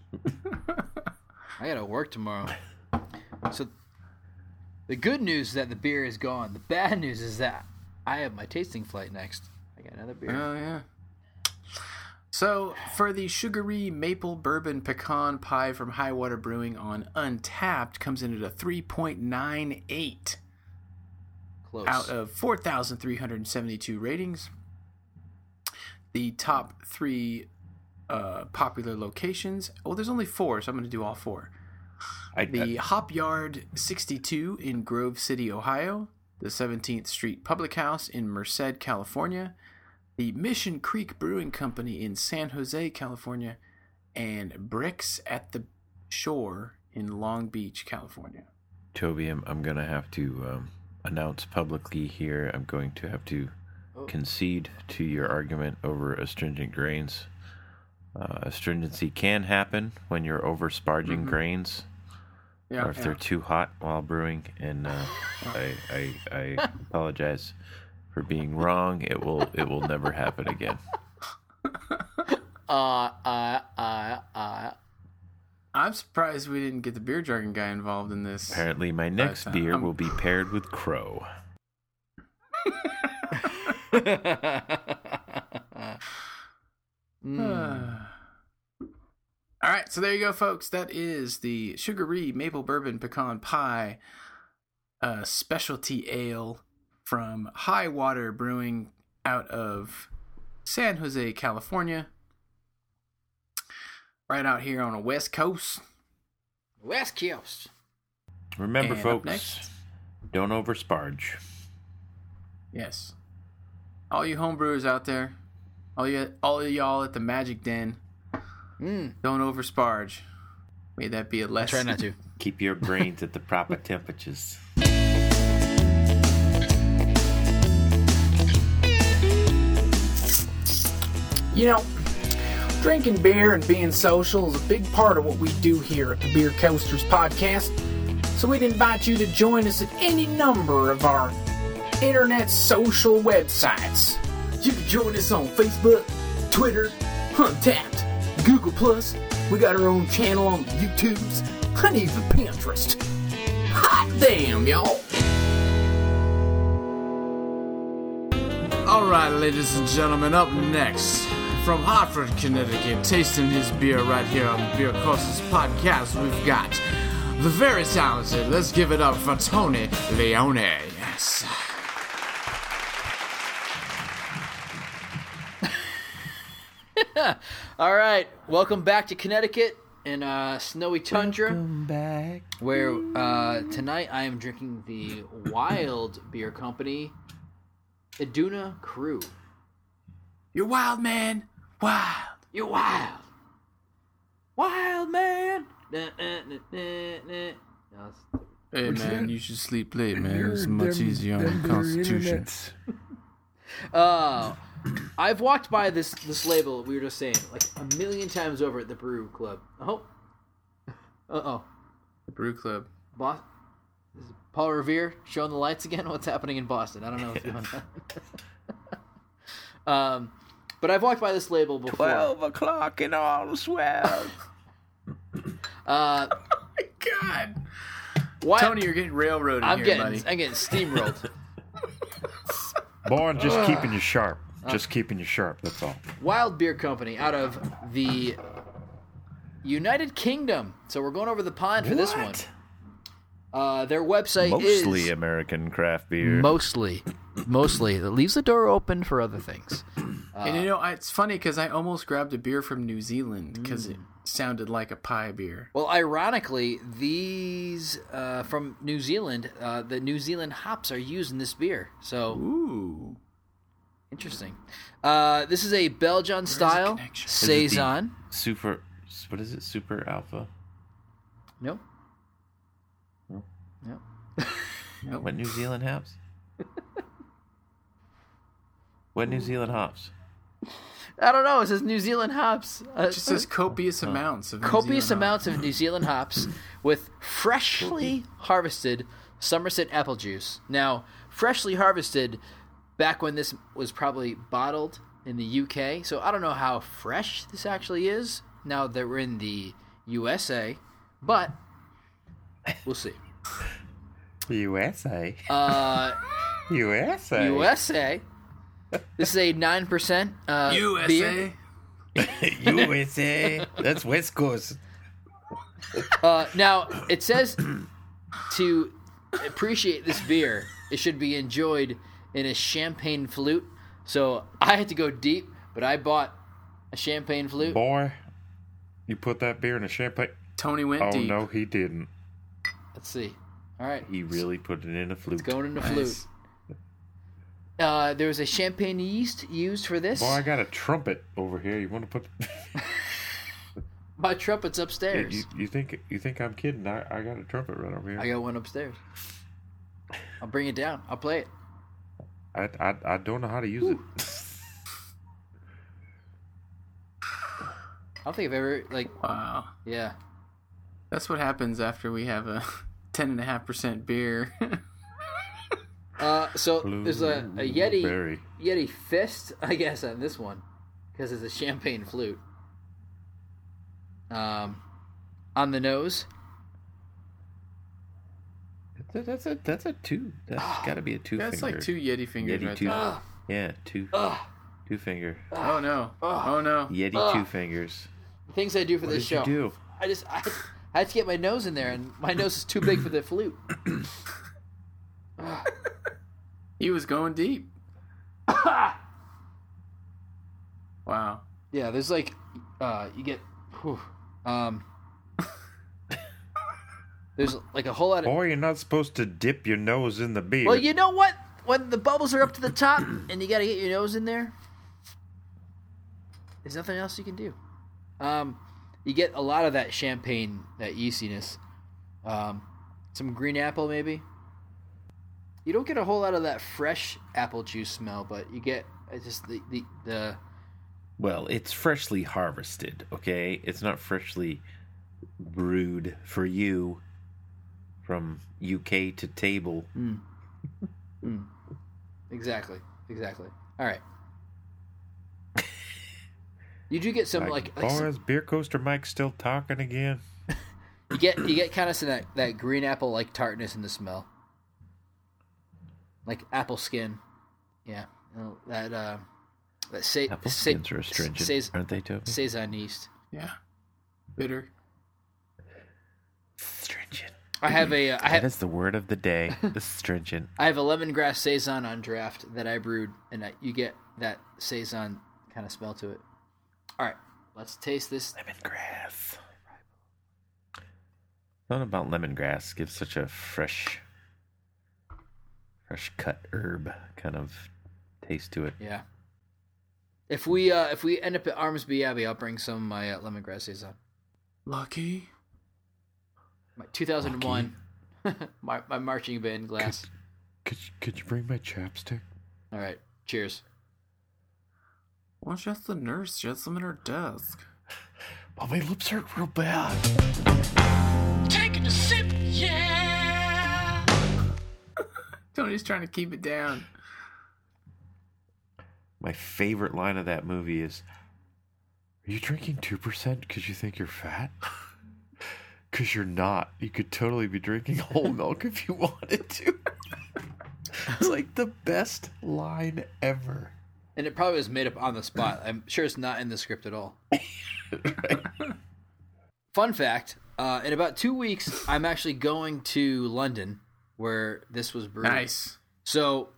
I gotta work tomorrow. So, the good news is that the beer is gone. The bad news is that I have my tasting flight next. I got another beer. Oh yeah. So for the sugary maple bourbon pecan pie from Highwater Brewing on Untapped comes in at a three point nine eight Close. out of four thousand three hundred seventy-two ratings. The top three uh, popular locations. Oh, there's only four, so I'm going to do all four. I, The Hop Yard sixty-two in Grove City, Ohio. The seventeenth Street Public House in Merced, California. The Mission Creek Brewing Company in San Jose, California. And Bricks at the Shore in Long Beach, California. Toby, I'm, I'm going to have to um, announce publicly here. I'm going to have to oh. concede to your argument over astringent grains. Uh, astringency can happen when you're over sparging mm-hmm. grains, yeah, or if yeah. they're too hot while brewing. And uh, I, I I apologize for being wrong. It will it will never happen again. Uh, uh, uh, uh. I'm surprised we didn't get the beer jargon guy involved in this. Apparently, my next but, uh, beer I'm... will be paired with crow. mm. All right, so there you go, folks. That is the Sugary Maple Bourbon Pecan Pie uh, specialty ale from High Water Brewing out of San Jose, California. Right out here on the West Coast. West Coast. Remember, and folks, don't oversparge. Yes. All you homebrewers out there, all you, all of y'all at the Magic Den, mm. don't oversparge. May that be a lesson. Try not to. Keep your grains at the proper temperatures. You know, drinking beer and being social is a big part of what we do here at the Beer Coasters podcast. So we'd invite you to join us at any number of our internet social websites. You can join us on Facebook, Twitter, Untapped, Google Plus. We got our own channel on the YouTubes, and even Pinterest. Hot damn, y'all! Alright, ladies and gentlemen, up next, from Hartford, Connecticut, tasting his beer right here on the Beer Coasters podcast, we've got the very talented, let's give it up for Tony Leone. Yes. All right, welcome back to Connecticut in uh, snowy tundra. Welcome back. Where uh, tonight I am drinking the Wild Beer Company Iduna Crew. You're wild, man. Wild. You're wild. Wild, man. Nah, nah, nah, nah, nah. No, hey, man, you should sleep late, man. It's much easier on the Constitution. Uh, I've walked by this this label, we were just saying, like a million times over at the Brew Club. Oh. Uh-oh. The Brew Club. Boss. Is Paul Revere showing the lights again? What's happening in Boston? I don't know what's going on. um, but I've walked by this label before. Twelve o'clock and all swell. uh, oh my God. What? Tony, you're getting railroaded I'm here, getting, buddy. I'm getting steamrolled. Boy, I'm just keeping you sharp. Just uh, keeping you sharp, that's all. Wild Beer Company out of the United Kingdom. So we're going over the pond for what? this one. Uh, their website mostly is... Mostly American craft beer. Mostly. Mostly. It leaves the door open for other things. Uh, and you know, it's funny because I almost grabbed a beer from New Zealand because mm. it sounded like a pie beer. Well, ironically, these uh, from New Zealand, uh, the New Zealand hops are used in this beer. So, ooh, interesting. Uh, this is a Belgian style saison. Super, what is it? Super Alpha? Nope. No. Nope. Nope. What New Zealand hops? What New Zealand hops? I don't know. It says New Zealand hops. Uh, it just says copious amounts of New copious Zealand amounts hops. of New Zealand hops with freshly harvested Somerset apple juice. Now, freshly harvested back when this was probably bottled in the U K. So I don't know how fresh this actually is now that we're in the U S A, but we'll see. U S A. Uh, U S A. U S A. This is a nine percent uh, U S A. beer. U S A. That's West Coast. Uh, now, it says to appreciate this beer, it should be enjoyed in a champagne flute. So I had to go deep, but I bought a champagne flute. Boy, you put that beer in a champagne. Tony went oh, deep. Oh, no, he didn't. Let's see. All right. He really put it in a flute. It's going in a nice. flute. Uh, there was a champagne yeast used for this. Boy, I got a trumpet over here. You want to put... My trumpet's upstairs. You, you think you think I'm kidding? I, I got a trumpet right over here. I got one upstairs. I'll bring it down. I'll play it. I, I, I don't know how to use Ooh. it. I don't think I've ever, like... Wow. Yeah. That's what happens after we have a ten point five percent beer. uh, so Blue there's a, a Yeti berry. Yeti fist, I guess, on this one. Because it's a champagne flute. Um, on the nose. That's a, that's a, that's a two. That's oh, got to be a two that's finger. That's like two Yeti fingers Yeti right two. there. Yeah, two. Uh, two finger. Oh, no. Oh, no. Yeti uh, two fingers. Things I do for what this did show. You do? I just... I, I had to get my nose in there, and my nose is too big for the flute. He was going deep. Wow. Yeah, there's like, uh, you get, whew, um, there's like a whole lot of... Boy, you're not supposed to dip your nose in the beer. Well, you know what? When the bubbles are up to the top, and you gotta get your nose in there, there's nothing else you can do. Um... You get a lot of that champagne, that yeastiness. Um, some green apple, maybe. You don't get a whole lot of that fresh apple juice smell, but you get it's just the, the, the... Well, it's freshly harvested, okay? It's not freshly brewed for you from U K to table. Mm. mm. Exactly, exactly. All right. You do get some like, like, like oh, some, is Beer Coaster Mike still talking again? you get you get kind of some that, that green apple like tartness in the smell, like apple skin, yeah. You know, that uh, that sa- apple sa- skins are astringent, sa- aren't they, Toby? Saison yeast. Yeah, bitter. Astringent. I have a. Uh, I have, that is the word of the day. Astringent. I have a lemongrass saison on draft that I brewed, and I, you get that saison kind of smell to it. All right, let's taste this. Lemongrass. Something about lemongrass gives such a fresh, fresh cut herb kind of taste to it. Yeah. If we uh, if we end up at Armsby Abbey, I'll bring some of my uh, lemongrass saison. Lucky. My two thousand one, my my marching band glass. Could, could you, could you bring my chapstick? All right, cheers. Why don't you ask the nurse? She has them in her desk. Oh, my lips hurt real bad. Taking a sip, yeah. Tony's trying to keep it down. My favorite line of that movie is, are you drinking two percent because you think you're fat? Because you're not. You could totally be drinking whole milk if you wanted to. It's like the best line ever. And it probably was made up on the spot. I'm sure it's not in the script at all. Right. Fun fact, uh, in about two weeks, I'm actually going to London, where this was brewed. Nice. So,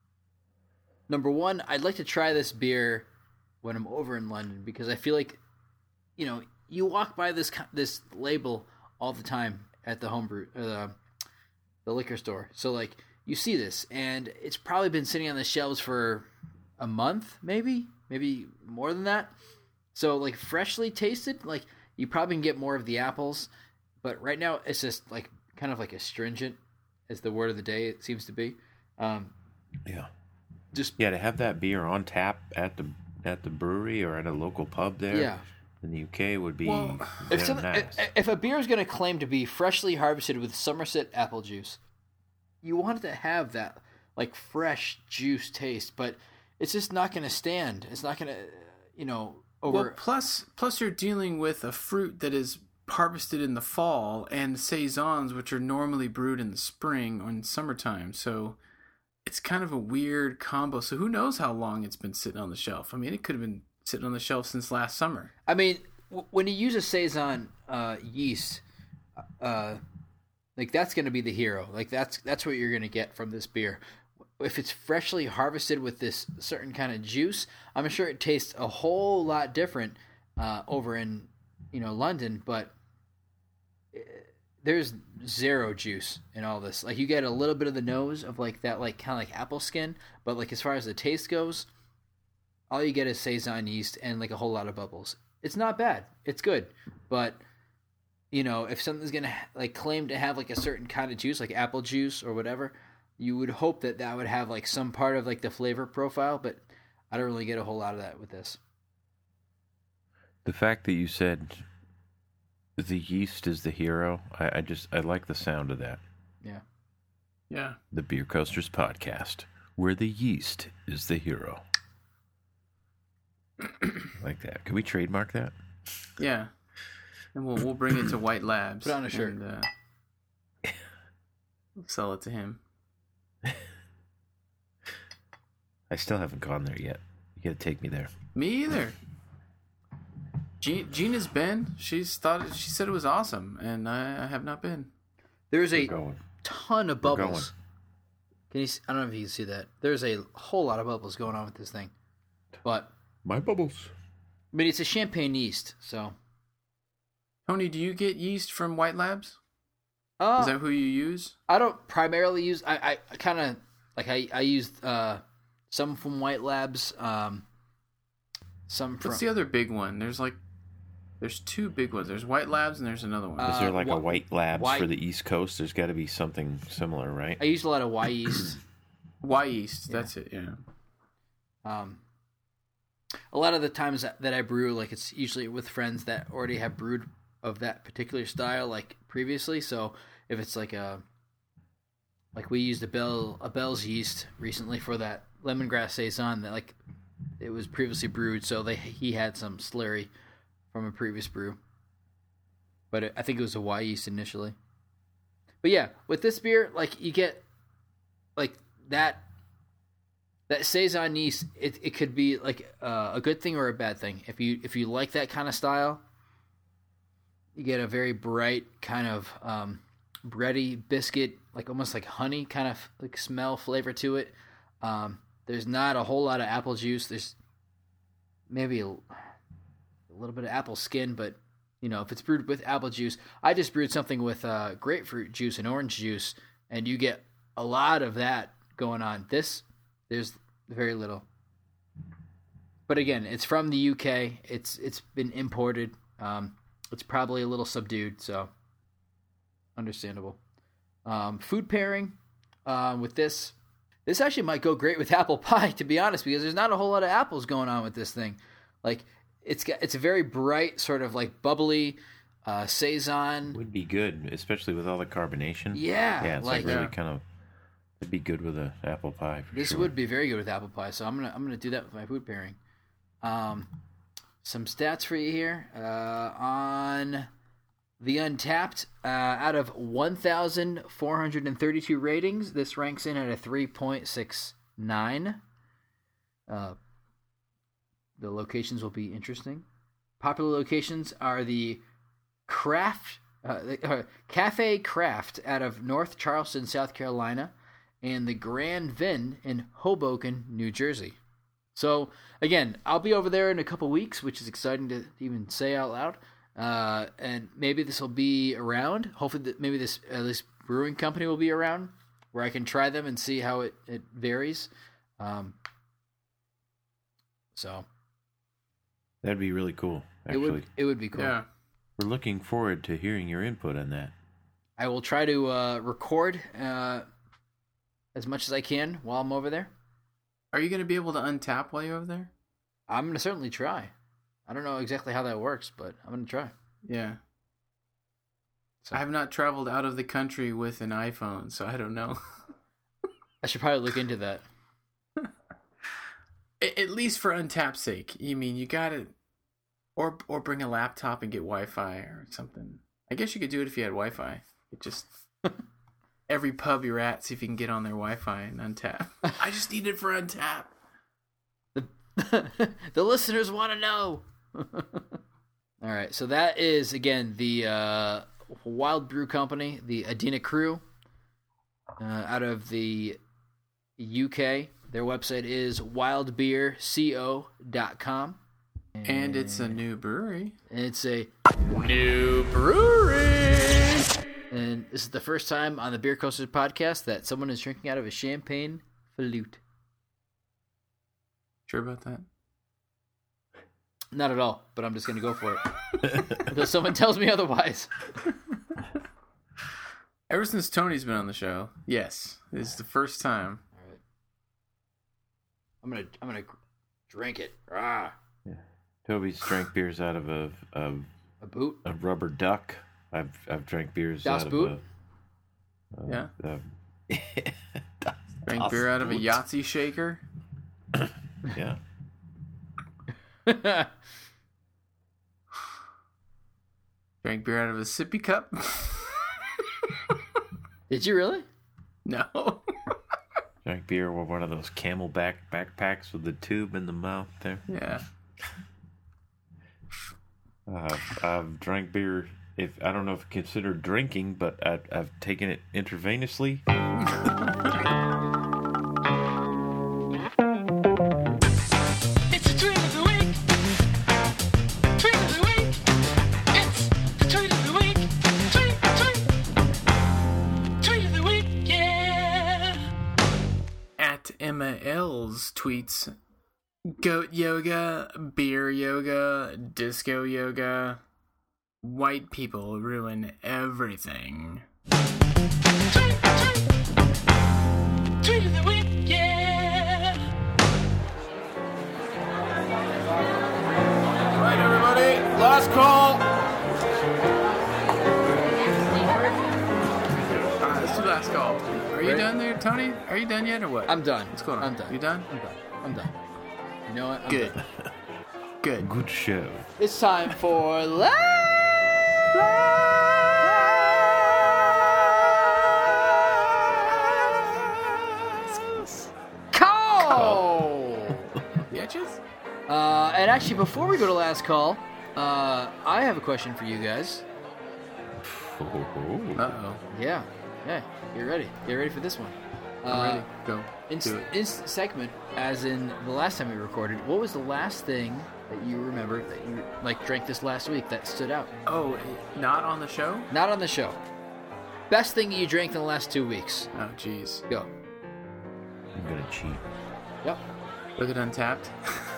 number one, I'd like to try this beer when I'm over in London, because I feel like, you know, you walk by this this label all the time at the homebrew, uh, the liquor store. So, like, you see this, and it's probably been sitting on the shelves for a month, maybe, maybe more than that. So, like, freshly tasted, like, you probably can get more of the apples, but right now it's just like kind of like astringent, is the word of the day. It seems to be. Um, yeah. Just yeah, to have that beer on tap at the at the brewery or at a local pub there. Yeah. In the U K would be well, if, some, nice. if, if a beer is going to claim to be freshly harvested with Somerset apple juice, you want it to have that like fresh juice taste, but it's just not going to stand. It's not going to, you know, over. Well, plus, plus you're dealing with a fruit that is harvested in the fall and saisons, which are normally brewed in the spring or in summertime. So it's kind of a weird combo. So who knows how long it's been sitting on the shelf? I mean, it could have been sitting on the shelf since last summer. I mean, w- when you use a saison uh, yeast, uh, like that's going to be the hero. Like that's that's what you're going to get from this beer. If it's freshly harvested with this certain kind of juice, I'm sure it tastes a whole lot different uh, over in, you know, London. But there's zero juice in all this. Like you get a little bit of the nose of like that, like kind of like apple skin. But like as far as the taste goes, all you get is saison yeast and like a whole lot of bubbles. it's not bad. It's good, but you know, if something's gonna like claim to have like a certain kind of juice, like apple juice or whatever, you would hope that that would have like some part of like the flavor profile. But I don't really get a whole lot of that with this. The fact that you said the yeast is the hero, I, I just I like the sound of that. Yeah. Yeah. The Beer Coasters Podcast, where the yeast is the hero. Like that. Can we trademark that? Yeah. And we'll we'll bring it to White Labs. Put on a shirt. And, uh, sell it to him. I still haven't gone there yet. You gotta take me there. Me either. Jean, Gina's been. She's thought. It, she said it was awesome, and I, I have not been. There's a going. ton of We're bubbles. going. Can you? See, I don't know if you can see that. There's a whole lot of bubbles going on with this thing, but My bubbles. I mean it's a champagne yeast, so. Tony, do you get yeast from White Labs? Uh, Is that who you use? I don't primarily use. I I, I kind of like I I used uh, some from White Labs. Um, some from. What's the other big one? There's like, there's two big ones. There's White Labs and there's another one. Uh, Is there like wh- a White Labs White- for the East Coast? There's got to be something similar, right? I used a lot of Y yeast. Y yeast. That's it. Yeah. Um, a lot of the times that, that I brew, like it's usually with friends that already have brewed of that particular style, like previously. So if it's like a, like we used a Bell a Bell's yeast recently for that lemongrass saison that like it was previously brewed, so they he had some slurry from a previous brew. But it, I think it was a Y yeast initially. But yeah, with this beer, like you get like that. That saison yeast, it it could be like uh, a good thing or a bad thing. If you if you like that kind of style, you get a very bright kind of um, bready biscuit, like almost like honey kind of like smell flavor to it. Um, there's not a whole lot of apple juice. There's maybe a, a little bit of apple skin, but you know if it's brewed with apple juice, I just brewed something with uh, grapefruit juice and orange juice, and you get a lot of that going on. This. There's very little. But again, it's from the U K. It's it's been imported. Um, it's probably a little subdued, so understandable. Um, food pairing uh, with this. This actually might go great with apple pie, to be honest, because there's not a whole lot of apples going on with this thing. Like it's got it's a very bright, sort of like bubbly uh, saison. Would be good, especially with all the carbonation. Yeah, yeah, it's like- like, really Yeah. kind of. It'd be good with an apple pie. For This sure. would be very good with apple pie, so I'm gonna I'm gonna do that with my food pairing. Um, some stats for you here uh, on the Untapped. Uh, out of one thousand four hundred thirty-two ratings, this ranks in at a three point six nine. Uh, the locations will be interesting. Popular locations are the Craft uh, uh, Cafe Craft out of North Charleston, South Carolina, and the Grand Vin in Hoboken, New Jersey. So, again, I'll be over there in a couple weeks, which is exciting to even say out loud. Uh, and maybe this will be around. Hopefully, th- maybe this uh, this brewing company will be around, where I can try them and see how it, it varies. Um, so, That'd be really cool, it actually. would it would be cool. Yeah. We're looking forward to hearing your input on that. I will try to uh, record uh, as much as I can while I'm over there. Are you going to be able to untap while you're over there? I'm going to certainly try. I don't know exactly how that works, but I'm going to try. Yeah. So. I have not traveled out of the country with an iPhone, so I don't know. I should probably look into that. At least for Untap's sake. You mean, you got to... Or, or bring a laptop and get Wi-Fi or something. I guess you could do it if you had Wi-Fi. It just... Every pub you're at, see if you can get on their Wi-Fi and untap. I just need it for Untap. The, the listeners want to know. All right, so that is, again, the uh, Wild Brew Company, the Adina Crew, uh, out of the U K. Their website is wild beer co dot com. And, and it's a new brewery. And it's a new brewery. And this is the first time on the Beer Coasters podcast that someone is drinking out of a champagne flute. Sure about that? Not at all, but I'm just going to go for it. Until someone tells me otherwise. Ever since Tony's been on the show, yes. This is the first time. All right. I'm going to I'm gonna drink it. Ah. Yeah. Toby's drank beers out of a... A, a boot? A rubber duck. I've I've drank beers Das out Boot? of a... Uh, yeah. Uh, Drink Das beer out of a Boot. Yahtzee shaker. Yeah. Drank beer out of a sippy cup. Did you really? No. Drank beer with one of those Camelback backpacks with the tube in the mouth there. Yeah. Uh, I've drank beer. If I don't know if considered drinking, but I, I've taken it intravenously. It's the tweet of the week. Tweet of the week. It's the tweet of the week. Tweet, tweet. Tweet of the week, yeah. At Emma L's tweets, goat yoga, beer yoga, disco yoga. White people ruin everything. Tweet, tweet. Tweet of the week, yeah. All right, everybody, last call. All right, let's do last call. Are you Ready? done there, Tony? Are you done yet, or what? I'm done. What's going on? I'm done. You done? I'm done. I'm done. You know what? I'm Good. done. Good. Good show. It's time for last call. Bitches? Uh, and actually, before we go to last call, uh, I have a question for you guys. Uh-oh. Yeah, yeah. Get ready. Get ready for this one. I'm Uh, ready. Go. In, Do it. in segment, as in the last time we recorded, what was the last thing that you remember that you like drank this last week that stood out? Oh, not on the show? Not on the show. Best thing you drank in the last two weeks. Oh, jeez. Go. I'm gonna cheat. Yep. Was it Untapped?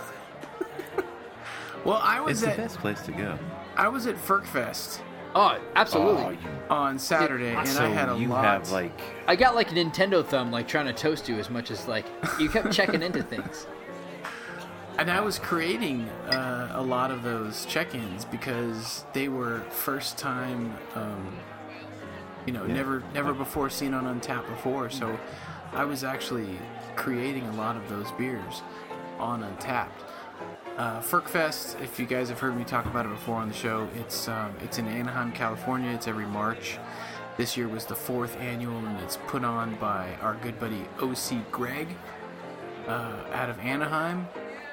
Well, I was It's the at best place to go. I was at FerkFest Oh, absolutely. Oh, you, on Saturday, and so I had a you lot. have like I got like a Nintendo thumb, like trying to toast you as much as like you kept checking into things. And I was creating uh, a lot of those check-ins because they were first time, um, you know, Yeah. never never before seen on Untapped before. So I was actually creating a lot of those beers on Untapped. Uh, FerkFest, if you guys have heard me talk about it before on the show, it's um, it's in Anaheim, California. It's every March. This year was the fourth annual, and it's put on by our good buddy O C Greg uh, out of Anaheim.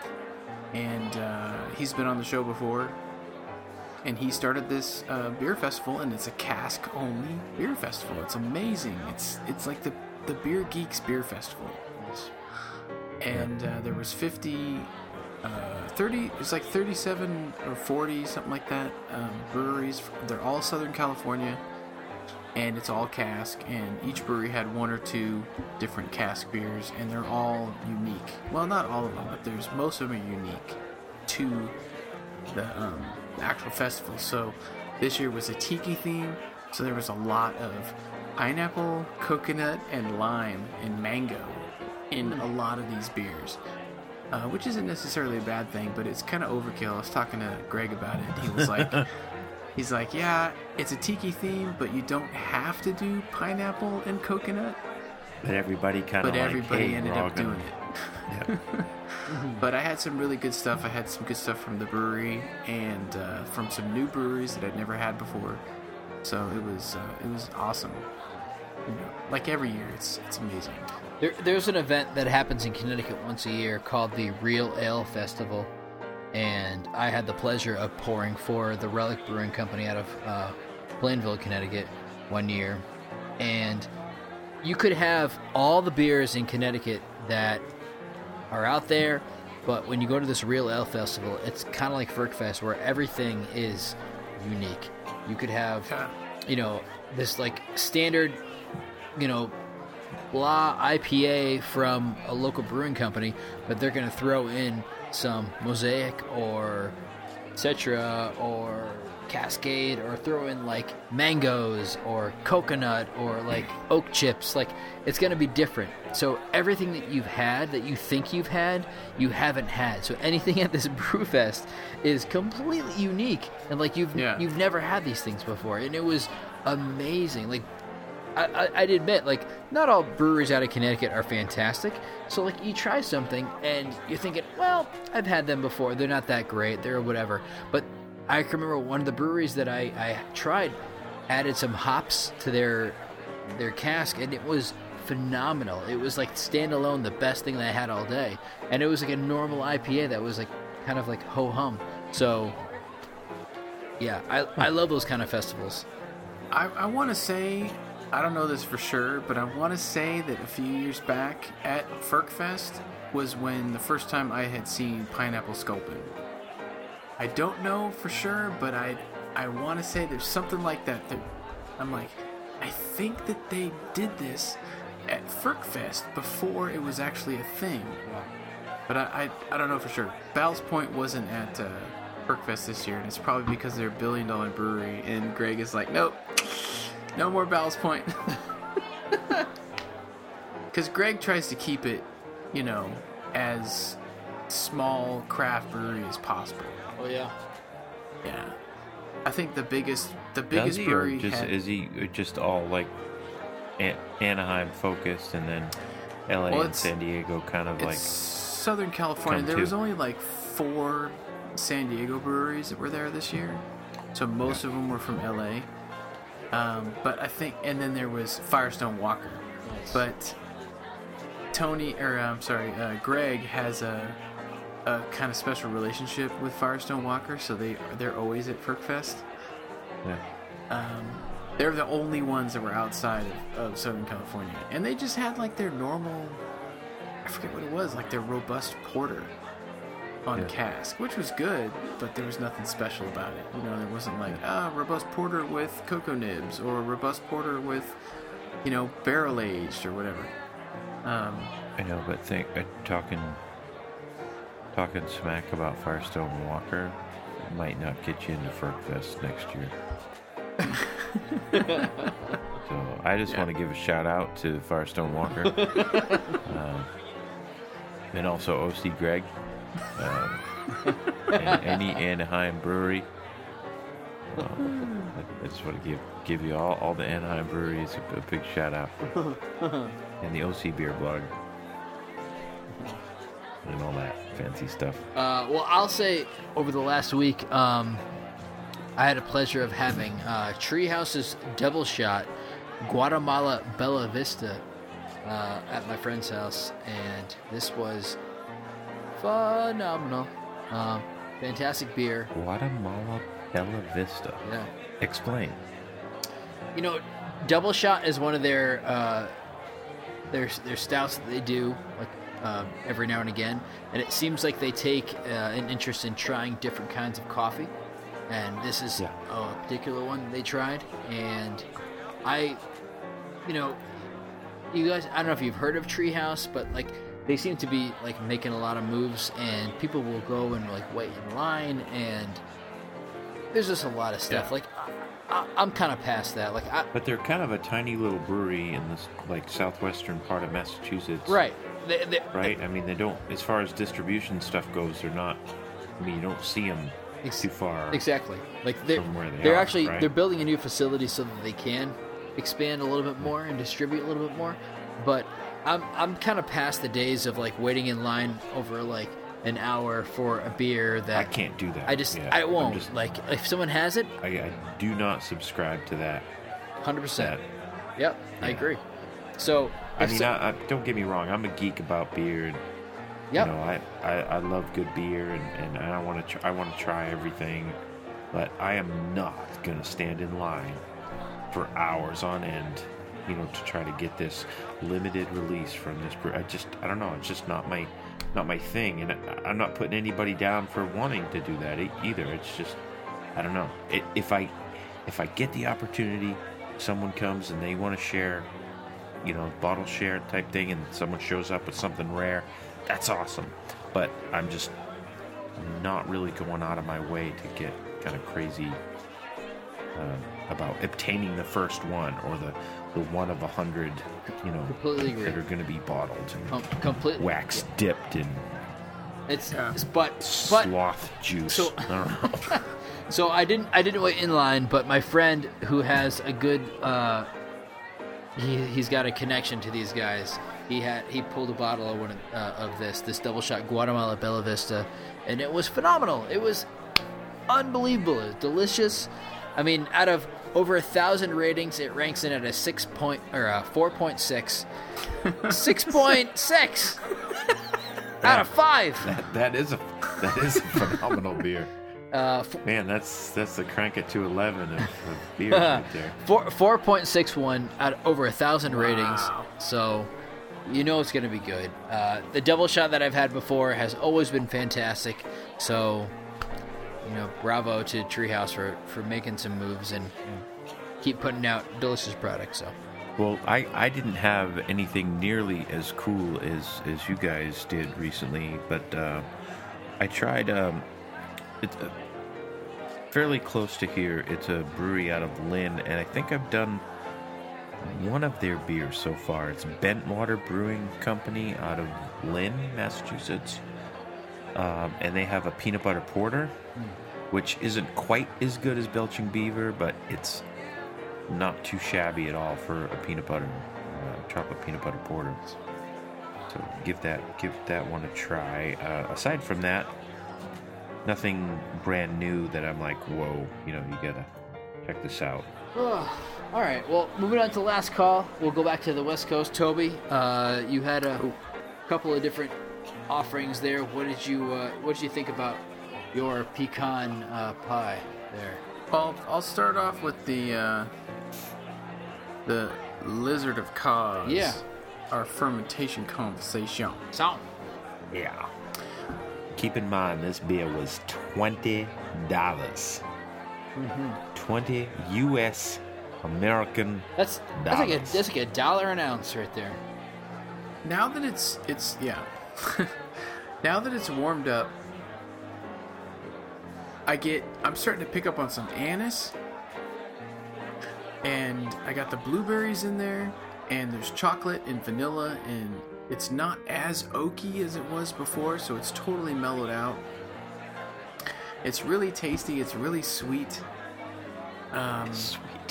And uh, he's been on the show before. And he started this uh, beer festival, and it's a cask-only beer festival. It's amazing. It's it's like the, the Beer Geeks Beer Festival. And uh, there was fifty... Uh, thirty, it's like thirty-seven or forty, something like that, um, breweries. They're all Southern California, and it's all cask, and each brewery had one or two different cask beers, and they're all unique. Well, not all of them, but there's most of them are unique to the um, actual festival. So this year was a tiki theme, so there was a lot of pineapple, coconut, and lime and mango in a lot of these beers. Uh, which isn't necessarily a bad thing, but it's kind of overkill. I was talking to Greg about it. He was like, he's like, yeah, it's a tiki theme, but you don't have to do pineapple and coconut. But everybody kind of But like, everybody hey, ended we're all up gonna... doing it. But I had some really good stuff. I had some good stuff from the brewery and uh, from some new breweries that I'd never had before. So it was uh, it was awesome. You know, like every year, it's it's amazing. There, there's an event that happens in Connecticut once a year called the Real Ale Festival, and I had the pleasure of pouring for the Relic Brewing Company out of uh, Plainville, Connecticut, one year. And you could have all the beers in Connecticut that are out there, but when you go to this Real Ale Festival, it's kind of like FerkFest, where everything is unique. You could have, you know, this like standard, you know, blah I P A from a local brewing company, but they're going to throw in some Mosaic or Citra or Cascade, or throw in like mangoes or coconut or like oak chips. Like, it's going to be different. So everything that you've had, that you think you've had, you haven't had. So anything at this Brewfest is completely unique, and like you've Yeah. you've never had these things before, and it was amazing. Like, I, I, I'd admit, like, not all breweries out of Connecticut are fantastic. So, like, you try something and you're thinking, well, I've had them before. They're not that great. They're whatever. But I can remember one of the breweries that I, I tried added some hops to their their cask, and it was phenomenal. It was like standalone, the best thing that I had all day. And it was like a normal I P A that was like kind of like ho-hum. So, yeah, I, I love those kind of festivals. I, I want to say, I don't know this for sure, but I want to say that a few years back at FerkFest was when the first time I had seen Pineapple Sculpin. I don't know for sure, but I I want to say there's something like that. that I'm like, I think that they did this at FerkFest before it was actually a thing. But I, I, I don't know for sure. Ballast Point wasn't at uh, FerkFest this year, and it's probably because they're a billion dollar brewery, and Greg is like, nope, no more Ballast Point. Because Greg tries to keep it, you know, as small craft brewery as possible. Oh, yeah. Yeah. I think the biggest the Does biggest he, brewery or just had, is he just all like An- Anaheim focused, and then L A Well, and it's- San Diego kind of it's like Southern California. come There to. was only like four San Diego breweries that were there this year, so most of them were from L A. Um, but I think, and then there was Firestone Walker. But Tony, or I'm sorry, uh, Greg has a a kind of special relationship with Firestone Walker, so they they're always at FerkFest. yeah. Um, they're the only ones that were outside of, of Southern California, and they just had like their normal, I forget what it was, like their robust porter on Yeah. cask, which was good, but there was nothing special about it. You know, there wasn't like ah robust porter with cocoa nibs or robust porter with, you know, barrel aged or whatever. Um, I know, but think uh, talking talking smack about Firestone Walker might not get you into FerkFest next year. So I just Yeah. want to give a shout out to Firestone Walker, um, and also O C Greg, um, and any Anaheim brewery. Um, I I just want to give give you all, all the Anaheim breweries a, a big shout out, and the O C Beer Blog, and all that fancy stuff. Uh, well, I'll say over the last week, um, I had a pleasure of having uh, Treehouse's Double Shot Guatemala Bella Vista uh, at my friend's house, and this was phenomenal. Um, fantastic beer. Guatemala Bella Vista. Yeah. Explain. You know, Double Shot is one of their uh, their their stouts that they do like um, every now and again, and it seems like they take uh, an interest in trying different kinds of coffee. And this is Yeah. a particular one they tried, and I, you know, you guys, I don't know if you've heard of Treehouse, but like they seem to be like making a lot of moves, and people will go and like wait in line, and there's just a lot of stuff. Yeah. Like I, I, I'm kind of past that. Like I, But they're kind of a tiny little brewery in this like southwestern part of Massachusetts. right, they, they, Right? I mean, they don't, as far as distribution stuff goes, they're not, I mean, you don't see them Ex- too far. Exactly. Like they're From where they they're are, actually right? they're building a new facility so that they can expand a little bit more and distribute a little bit more. But I'm I'm kind of past the days of like waiting in line over like an hour for a beer that I can't do that. I just Yeah, I I'm won't. just- Like if someone has it, I, I do not subscribe to that. one hundred percent. That- Yep, I Yeah. agree. So I if mean, so- I, I, don't get me wrong. I'm a geek about beer, and Yep. you know, I, I, I love good beer, and, and I want to tr- I want to try everything, but I am not gonna stand in line for hours on end, you know, to try to get this limited release from this brew. I just I don't know. It's just not my not my thing, and I, I'm not putting anybody down for wanting to do that e- either. It's just I don't know. It, if I if I get the opportunity, someone comes and they want to share, you know, bottle share type thing, and someone shows up with something rare, that's awesome. But I'm just not really going out of my way to get kind of crazy uh, about obtaining the first one or the, the one of a hundred, you know, Completely agree. that are going to be bottled and Com- completely wax dipped in It's, it's but but sloth juice. So- I don't know. So I didn't I didn't wait in line, but my friend who has a good uh, he he's got a connection to these guys. He had he pulled a bottle of one of, uh, of this this double shot Guatemala Bella Vista, and it was phenomenal. It was unbelievable. It was delicious. I mean, out of over a thousand ratings, it ranks in at a six point or a four point six. Six point six out of five. That, that is a that is a phenomenal beer. Uh, f- Man, that's that's the crank it to eleven of, of beer right there. Four four point six one out of over a thousand ratings. So you know it's gonna be good. Uh, the double shot that I've had before has always been fantastic. So you know, bravo to Treehouse for, for making some moves and, and keep putting out delicious products. So. Well, I, I didn't have anything nearly as cool as, as you guys did recently, but uh, I tried. Um, it's uh, fairly close to here. It's a brewery out of Lynn, and I think I've done one of their beers so far. It's Bentwater Brewing Company out of Lynn, Massachusetts, um, and they have a peanut butter porter, mm. which isn't quite as good as Belching Beaver, but it's not too shabby at all for a peanut butter, uh, chocolate peanut butter porter. So give that give that one a try. Uh, aside from that, nothing brand new that I'm like, whoa, you know, you gotta check this out. Oh, all right. Well, moving on to the last call, we'll go back to the West Coast. Toby, uh, you had a couple of different offerings there. What did you uh, What did you think about your pecan uh, pie there? Well, I'll start off with the uh, the Lizard of Cause. Yeah. Our fermentation conversation. Sound. Yeah. Keep in mind, this beer was twenty dollars. Mm-hmm. Twenty U S American. That's that's like a that's like a dollar an ounce right there. Now that it's it's yeah. Now that it's warmed up, I get I'm starting to pick up on some anise, and I got the blueberries in there, and there's chocolate and vanilla, and it's not as oaky as it was before, so it's totally mellowed out. It's really tasty. It's really sweet. Um, sweet.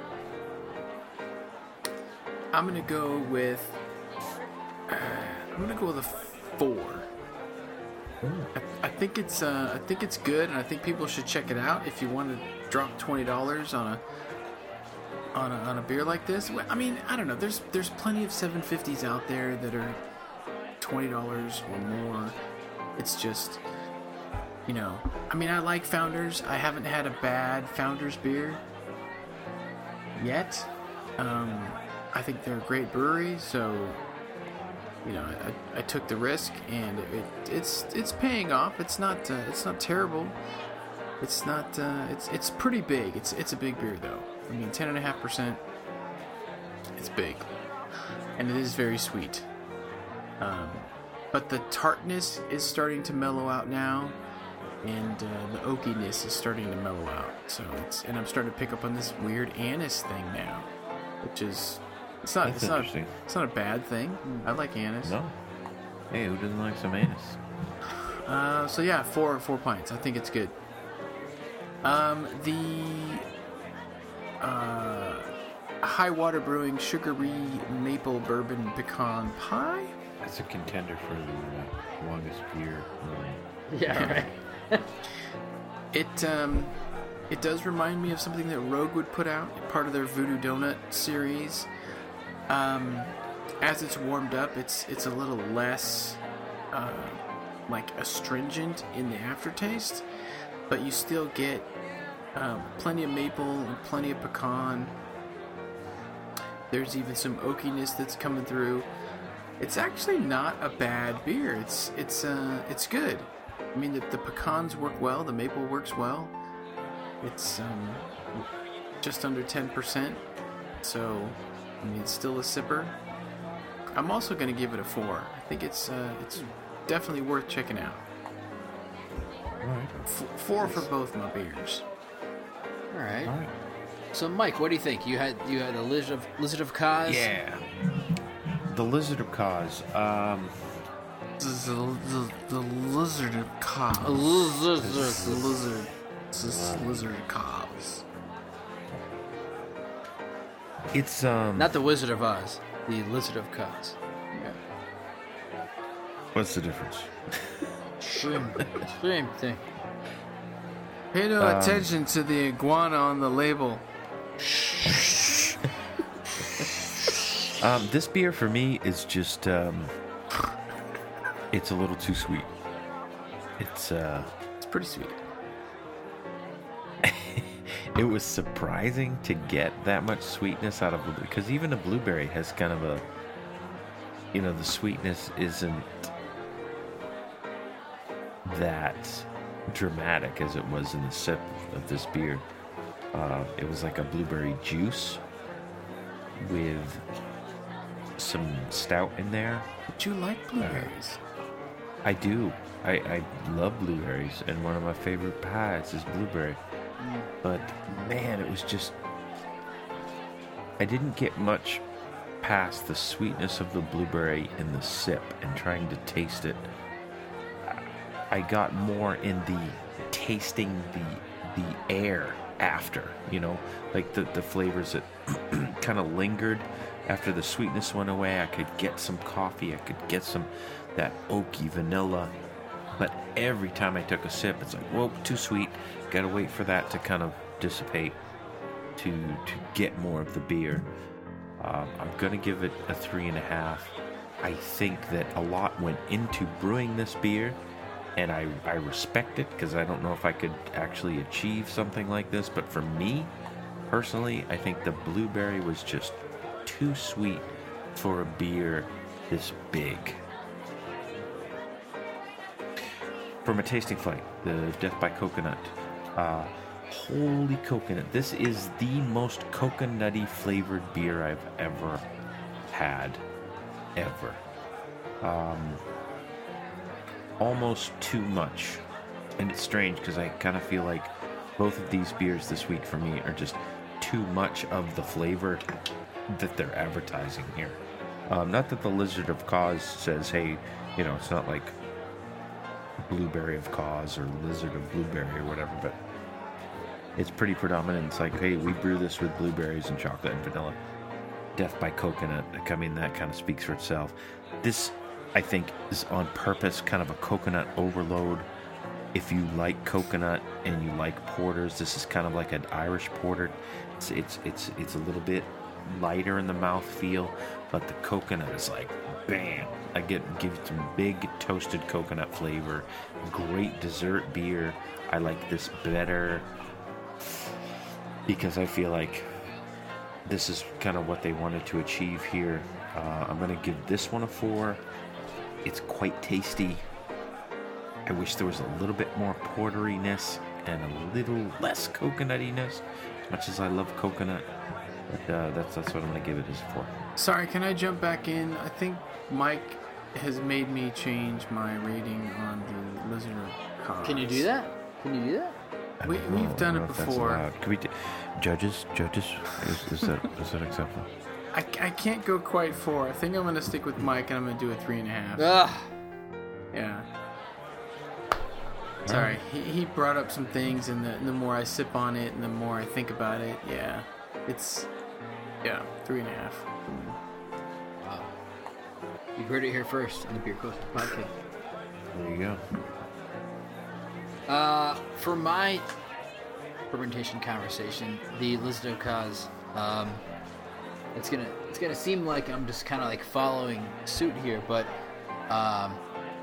I'm gonna go with. Uh, I'm gonna go with a four. I, I think it's. Uh, I think it's good, and I think people should check it out. If you want to drop twenty dollars on a on a on a beer like this, well, I mean, I don't know. There's there's plenty of seven fifties out there that are twenty dollars or more. It's just. You know, I mean, I like Founders. I haven't had a bad Founders beer yet. Um, I think they're a great brewery, so you know, I, I took the risk, and it, it's it's paying off. It's not uh, it's not terrible. It's not uh, it's it's pretty big. It's it's a big beer though. I mean, ten and a half percent. It's big, and it is very sweet. Um, but the tartness is starting to mellow out now. And uh, the oakiness is starting to mellow out. So it's and I'm starting to pick up on this weird anise thing now, which is it's not That's it's not interesting. it's not a bad thing. I like anise. No. Hey, who doesn't like some anise? Uh, so yeah, four four pints. I think it's good. Um, the uh, High Water Brewing Sugary Maple Bourbon Pecan Pie. That's a contender for the uh, longest beer. Yeah, right. It um, it does remind me of something that Rogue would put out, part of their Voodoo Donut series. Um, as it's warmed up, it's it's a little less uh, like astringent in the aftertaste, but you still get um, plenty of maple and plenty of pecan. There's even some oakiness that's coming through. It's actually not a bad beer. It's it's uh, it's good. I mean, the, the pecans work well, the maple works well. It's um, just under ten percent, so I mean, it's still a sipper. I'm also going to give it a four. I think it's uh, it's definitely worth checking out. All right. F- four for both my beers. All right. All right. So, Mike, what do you think? You had you had a Lizard of Lizard of Kaz. Yeah. The Lizard of Kaz. Um, The, the, the, the lizard of cause. A lizard. This lizard. This lizard of cause. it's um. Not the Wizard of Oz. The Lizard of Kaz. What's the difference? Same, same thing. Pay no Um, attention to the iguana on the label. Um, this beer for me is just um, it's a little too sweet. It's uh, It's pretty sweet. it was surprising to get that much sweetness out of it because even a blueberry has kind of a, you know, the sweetness isn't that dramatic as it was in the sip of this beer. Uh, it was like a blueberry juice with some stout in there. But you like blueberries. I do. I, I love blueberries, and one of my favorite pies is blueberry. But man, it was just. I didn't get much past the sweetness of the blueberry in the sip and trying to taste it. I got more in the tasting the the air after, you know, like the, the flavors that kind of lingered after the sweetness went away. I could get some coffee, I could get some that oaky vanilla, but every time I took a sip, it's like, whoa, too sweet. Gotta wait for that to kind of dissipate to to get more of the beer. Um, I'm gonna give it a three and a half. I think that a lot went into brewing this beer, and I, I respect it because I don't know if I could actually achieve something like this. But for me, personally, I think the blueberry was just too sweet for a beer this big. From a tasting flight, the Death by Coconut. Uh, holy coconut. This is the most coconutty flavored beer I've ever had. Ever. Um... Almost too much. And it's strange because I kind of feel like both of these beers this week for me are just too much of the flavor that they're advertising here. Um, not that the Lizard of Cause says, hey, you know, it's not like Blueberry of Cause or Lizard of Blueberry or whatever, but it's pretty predominant. It's like, hey, we brew this with blueberries and chocolate and vanilla. Death by Coconut. I mean, that kind of speaks for itself. This, I think, is on purpose kind of a coconut overload. If you like coconut and you like porters, this is kind of like an Irish porter. It's it's it's it's a little bit lighter in the mouth feel, but the coconut is like bam. I get give it some big toasted coconut flavor. Great dessert beer. I like this better because I feel like this is kind of what they wanted to achieve here. Uh, I'm gonna give this one a four. It's quite tasty. I wish there was a little bit more porteriness and a little less coconutiness, as much as I love coconut. But uh, that's that's what I'm going to give it as a four. Sorry, can I jump back in? I think Mike has made me change my rating on the Lizard of Cause. Can you do that? Can you do that? I We, don't know- we've I done don't know it if that's before. allowed. Can we do, judges, judges, is, is that is that acceptable? I, I can't go quite four. I think I'm going to stick with Mike and I'm going to do a three and a half. Ugh. Yeah. Sorry, he, he brought up some things, and the, and the more I sip on it, and the more I think about it, yeah, it's, yeah, three and a half. Wow. You heard it here first on the Beer Coaster podcast. There you go. Uh, for my fermentation conversation, the Lizard of Cause, um, it's gonna it's gonna seem like I'm just kind of like following suit here, but um,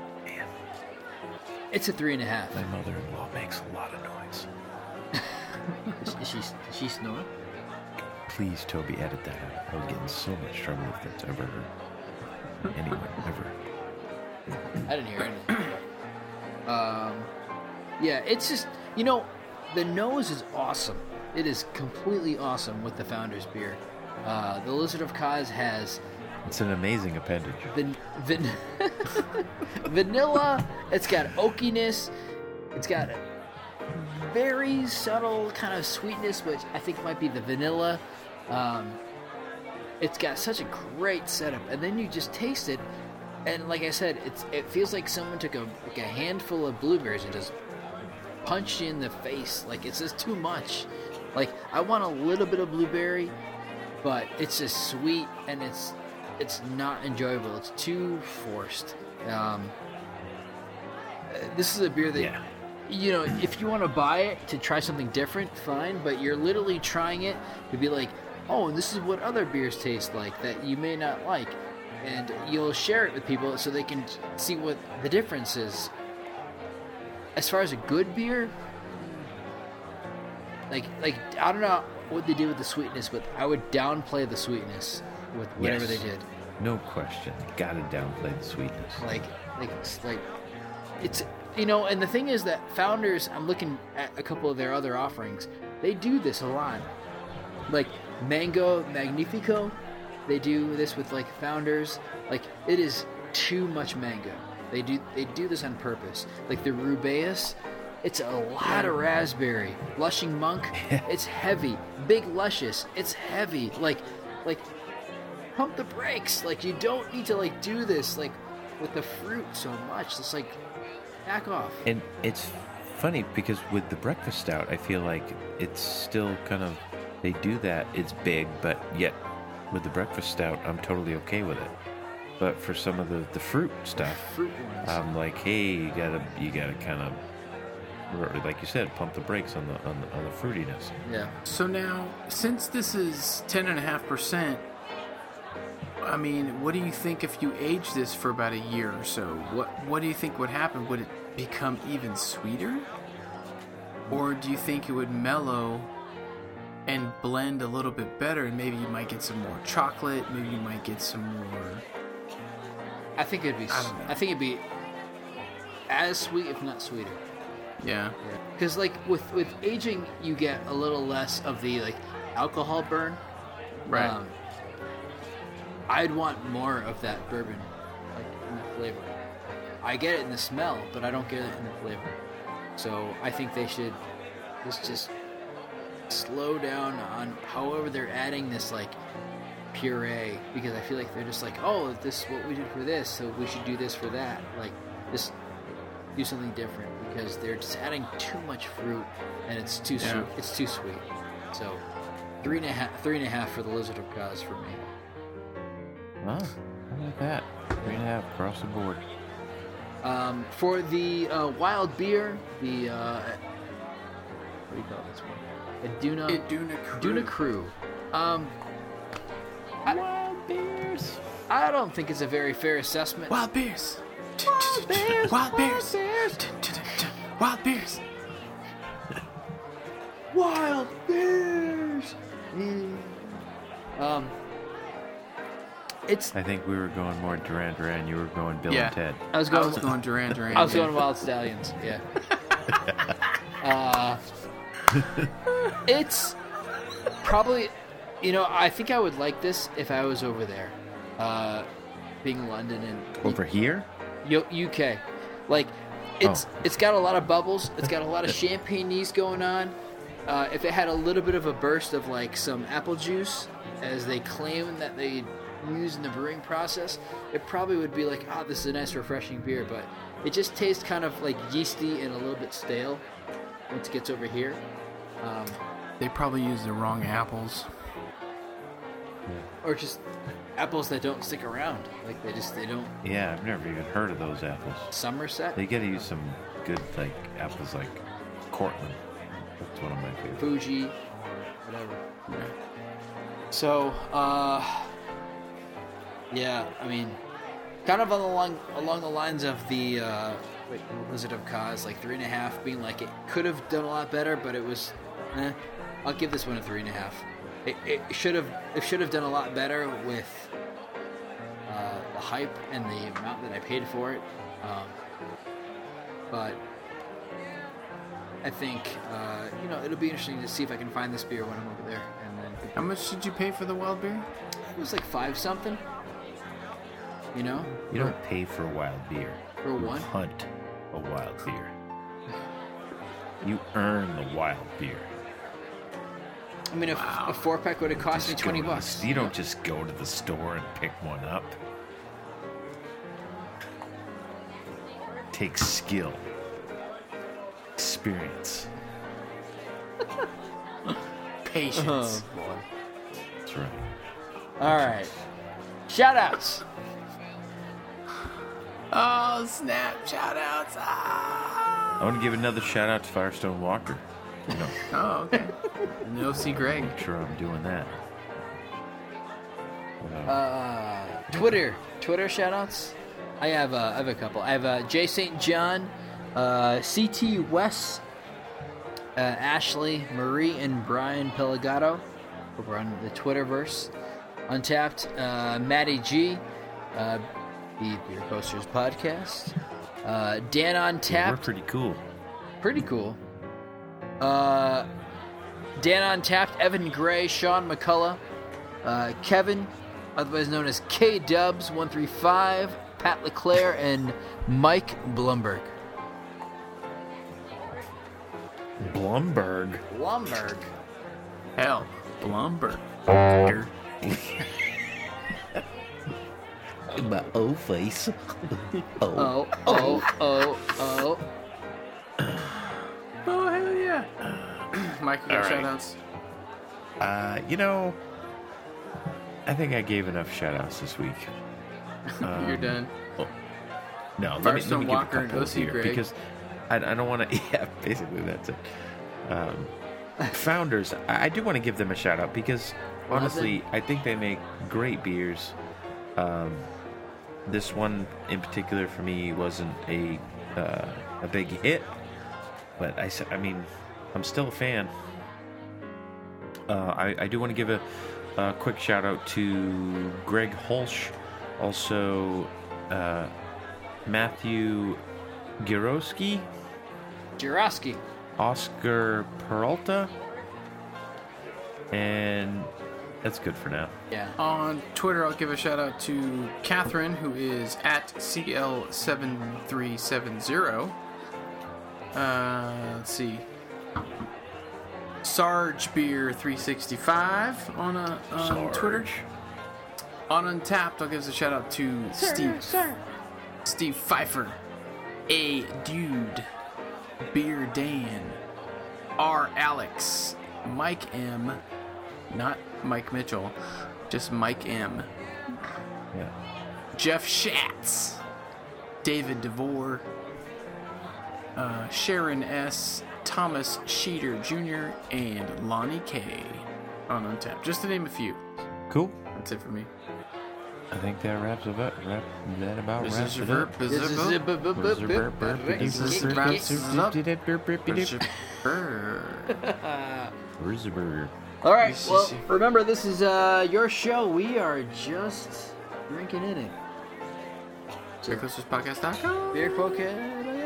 it's a three and a half. My mother-in-law makes a lot of noise. Is, is she is she snoring? Please, Toby, edit that out. I would get in so much trouble if that's ever heard. Anyone, ever. I didn't hear anything. Um, yeah, it's just, you know, the nose is awesome. It is completely awesome with the Founders beer. Uh, the Lizard of Cause has It's an amazing appendage. van- van- vanilla. It's got oakiness. It's got a very subtle kind of sweetness, which I think might be the vanilla. Um, it's got such a great setup, and then you just taste it, and like I said, it's it feels like someone took a like a handful of blueberries and just punched you in the face. Like it's just too much. Like I want a little bit of blueberry, but it's just sweet and it's it's not enjoyable. It's too forced. Um, this is a beer that. Yeah. You know, if you want to buy it to try something different, fine, but you're literally trying it to be like, oh, this is what other beers taste like that you may not like. And you'll share it with people so they can see what the difference is. As far as a good beer, like, like I don't know what they do with the sweetness, but I would downplay the sweetness with whatever Yes. they did. No question. Gotta downplay the sweetness. Like, like it's like, it's, you know, and the thing is that Founders, I'm looking at a couple of their other offerings, they do this a lot. Like Mango Magnifico, they do this with like Founders. Like it is too much mango. They do they do this on purpose. Like the Rubaeus, it's a lot of raspberry. Lushing Monk, it's heavy. Big Luscious, it's heavy. Like like pump the brakes. Like you don't need to like do this like with the fruit so much. It's like back off. And it's funny because with the breakfast stout, I feel like it's still kind of, they do that. It's big, but yet with the breakfast stout, I'm totally okay with it. But for some of the, the fruit stuff, Fruit ones. I'm like, hey, you gotta you gotta kind of, like you said, pump the brakes on the on the, on the fruitiness. Yeah. So now, since this is ten and a half percent, I mean, what do you think if you age this for about a year or so? What What do you think would happen? Would it become even sweeter, or do you think it would mellow and blend a little bit better, and maybe you might get some more chocolate, maybe you might get some more? I think it'd be. I don't know. I think it'd be as sweet, if not sweeter. Yeah. Because like with with aging, you get a little less of the like alcohol burn. Right. Um, I'd want more of that bourbon, like in the flavor. I get it in the smell, but I don't get it in the flavor. So I think they should just just slow down on however they're adding this like puree, because I feel like they're just like, oh, this is what we did for this, so we should do this for that. Like just do something different, because they're just adding too much fruit and it's too Yeah. sweet. It's too sweet. So three and a half, three and a half for the Lizard of Kaz for me. Oh, how about that? Three and a half across the board. Um, for the uh, wild beer, the uh, what do you call this one? A Duna. Iduna Crew. Duna Crew. Um, I, Wild beers. I don't think it's a very fair assessment. Wild beers. Wild beers. Wild beers. Wild beers. Wild beers. Um, it's. I think we were going more Duran Duran. You were going Bill Yeah. and Ted. I was I going. was going Duran Duran. I was yeah. going Wild Stallions. Yeah. uh, it's probably, you know, I think I would like this if I was over there, uh, being London and Over here? U- UK. Like, it's Oh. it's got a lot of bubbles. It's got a lot of champagne-ness going on. Uh, if it had a little bit of a burst of like some apple juice, as they claim that they use in the brewing process, it probably would be like, ah, this is a nice, refreshing beer. But it just tastes kind of like yeasty and a little bit stale once it gets over here. Um, They probably used the wrong apples. or just apples that don't stick around. Like they just they don't. Yeah, I've never even heard of those apples. Somerset, They gotta use some good, like, apples like Cortland. That's one of my favorites. Fuji, whatever. So, uh, yeah, I mean, kind of along along the lines of the uh, wait, Lizard of Kaz, like three and a half, being like it could have done a lot better, but it was, eh. I'll give this one a three and a half. It, it should have it should have done a lot better with uh, the hype and the amount that I paid for it, um, but. I think, uh, you know, it'll be interesting to see if I can find this beer when I'm over there. And then How much did you pay for the wild beer? it was like five something, you know, You don't pay for wild beer. for You one. hunt a wild beer. You earn the wild beer. I mean, if a four pack would have cost me Just twenty go to the- bucks. you don't just go to the store and pick one up. Takes skill, experience. Patience. Oh, boy. That's right. All right. Shout outs. Oh, snap. Shout outs. Ah. I want to give another shout out to Firestone Walker. You know, Oh, okay. No, see Greg. make sure I'm doing that. Uh, Uh, Twitter. Twitter shout outs. I have, uh, I have a couple. I have uh, J. Saint John, uh, C T West, uh, Ashley, Marie, and Brian Pelagato over on the Twitterverse. Untapped, uh, Maddie G, uh, the Beer Coasters podcast. Uh, Dan on yeah, we're Tap, pretty cool. pretty cool. Uh, Dan on Tapped, Evan Gray, Sean McCullough, uh, Kevin, otherwise known as K Dubs one three five, Pat LeClaire, and Mike Blumberg. Blumberg. Blumberg. Hell, Blumberg. My old face. Oh, oh, oh, oh. Oh, hell yeah. Mike, you got All right. shout outs? Uh, you know, I think I gave enough shout outs this week. Um, You're done. No, let me, let Firestone me give a Walker and couple O C here Greg. because I, I don't want to. Yeah, basically that's it. Um, founders, I, I do want to give them a shout out because honestly, I think they make great beers. Um, this one in particular for me wasn't a uh, a big hit, but I, s- I mean, I'm still a fan. Uh, I, I do want to give a, a quick shout out to Greg Holsch, also uh, Matthew Giroski, Jurowski. Oscar Peralta, and that's good for now. Yeah. On Twitter, I'll give a shout out to Catherine, who is at C L seven three seven zero. Uh, let's see. Sarge Beer three sixty-five on, uh, on Sarge. Twitter. On Untapped, I'll give us a shout out to Steve Steve Pfeiffer, A Dude, Beer Dan, R Alex, Mike M, not Mike Mitchell, just Mike M, Yeah. Jeff Schatz, David DeVore, uh, Sharon S, Thomas Sheeter Junior, and Lonnie K on Untapped. Just to name a few. Cool. That's it for me. I think that wraps it up. Wrap, that about This wraps is it your up. verb. This is a bu- bu- bu- bu- This wraps it up. Where's the burger? All right. Well, remember, this is uh, your show. We are just drinking in it. Beer Coasters Podcast dot com. Beer Croquet.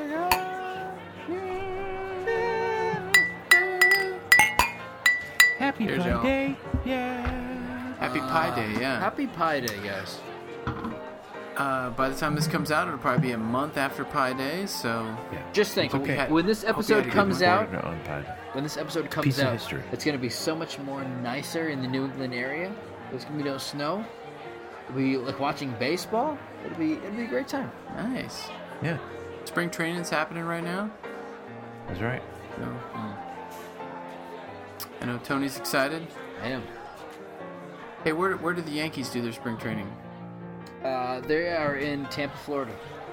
Happy Here's Pie y'all. Day. Yeah. Happy Pie Day, yeah. Happy Pie Day, guys. Uh, by the time this comes out, it'll probably be a month after Pie Day, so Just think, Hope you had- when this hope you had episode a good comes one. out, On Pie Day. when this episode comes Piece of out, history. it's going to be so much more nicer in the New England area. There's going to be no snow. It'll be like watching baseball. It'll be it'll be a great time. nice. Yeah, Spring training's happening right now. that's right. So, mm. I know Tony's excited. I am. Hey, where where do the Yankees do their spring training? Uh, they are in Tampa, Florida.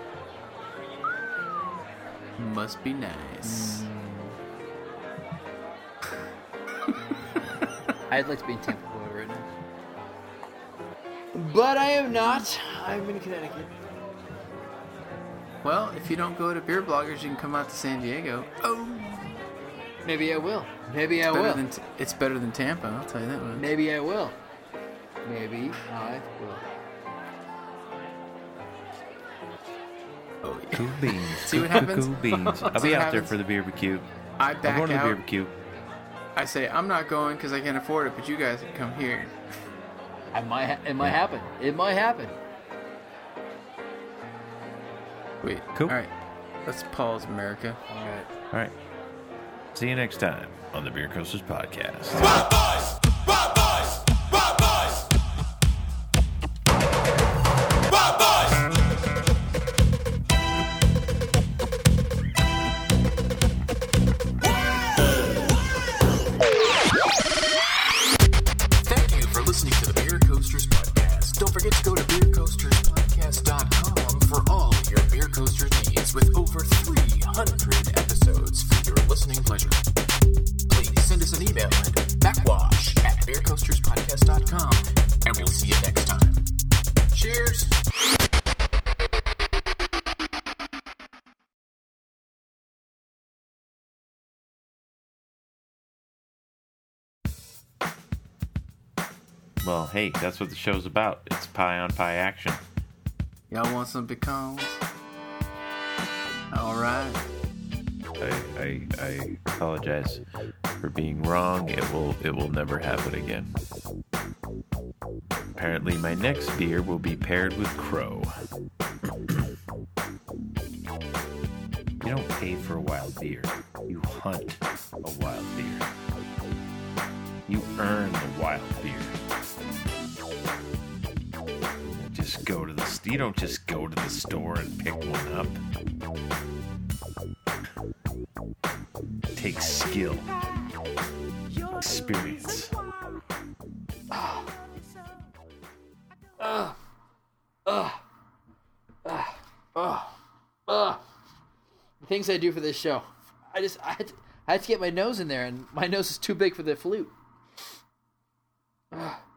Must be nice. I'd like to be in Tampa, Florida right now. But I am not. I'm in Connecticut. Well, if you don't go to Beer Bloggers, you can come out to San Diego. Oh, Maybe I will. Maybe I better will. than it's better than Tampa. I'll tell you that much. Maybe I will. Maybe I will. Oh, yeah. Cool beans. See what Cool, happens? Cool beans. I'll See be what out there happens? for the barbecue. I I'm back going to the out. barbecue. I say I'm not going because I can't afford it, but you guys can come here. It might. Ha- it might happen. It might happen. Wait. Cool. All right. Let's pause, America. All right. All right. See you next time on the Beer Coasters Podcast. Rock boys! Rock boys! Rock boys! Rock boys! Thank you for listening to the Beer Coasters Podcast. Don't forget to go to beer coasters podcast dot com for all your beer coaster needs with over three hundred episodes for your listening pleasure. Please send us an email at backwash at beer coasters podcast dot com, and we'll see you next time. Cheers! Well, hey, that's what the show's about. It's pie on pie action. Y'all want some pecans? All right. I, I I apologize for being wrong. It will it will never happen again. Apparently, my next beer will be paired with Crow. You don't pay for a wild beer. You hunt a wild beer. You earn the wild beer. Just go to the st- you don't just go to the store and pick one up. It takes skill, experience. Ugh. Ugh. Ugh. Ugh. Ugh. Ugh. The things I do for this show. I just I had to, I had to get my nose in there, and my nose is too big for the flute. Ugh.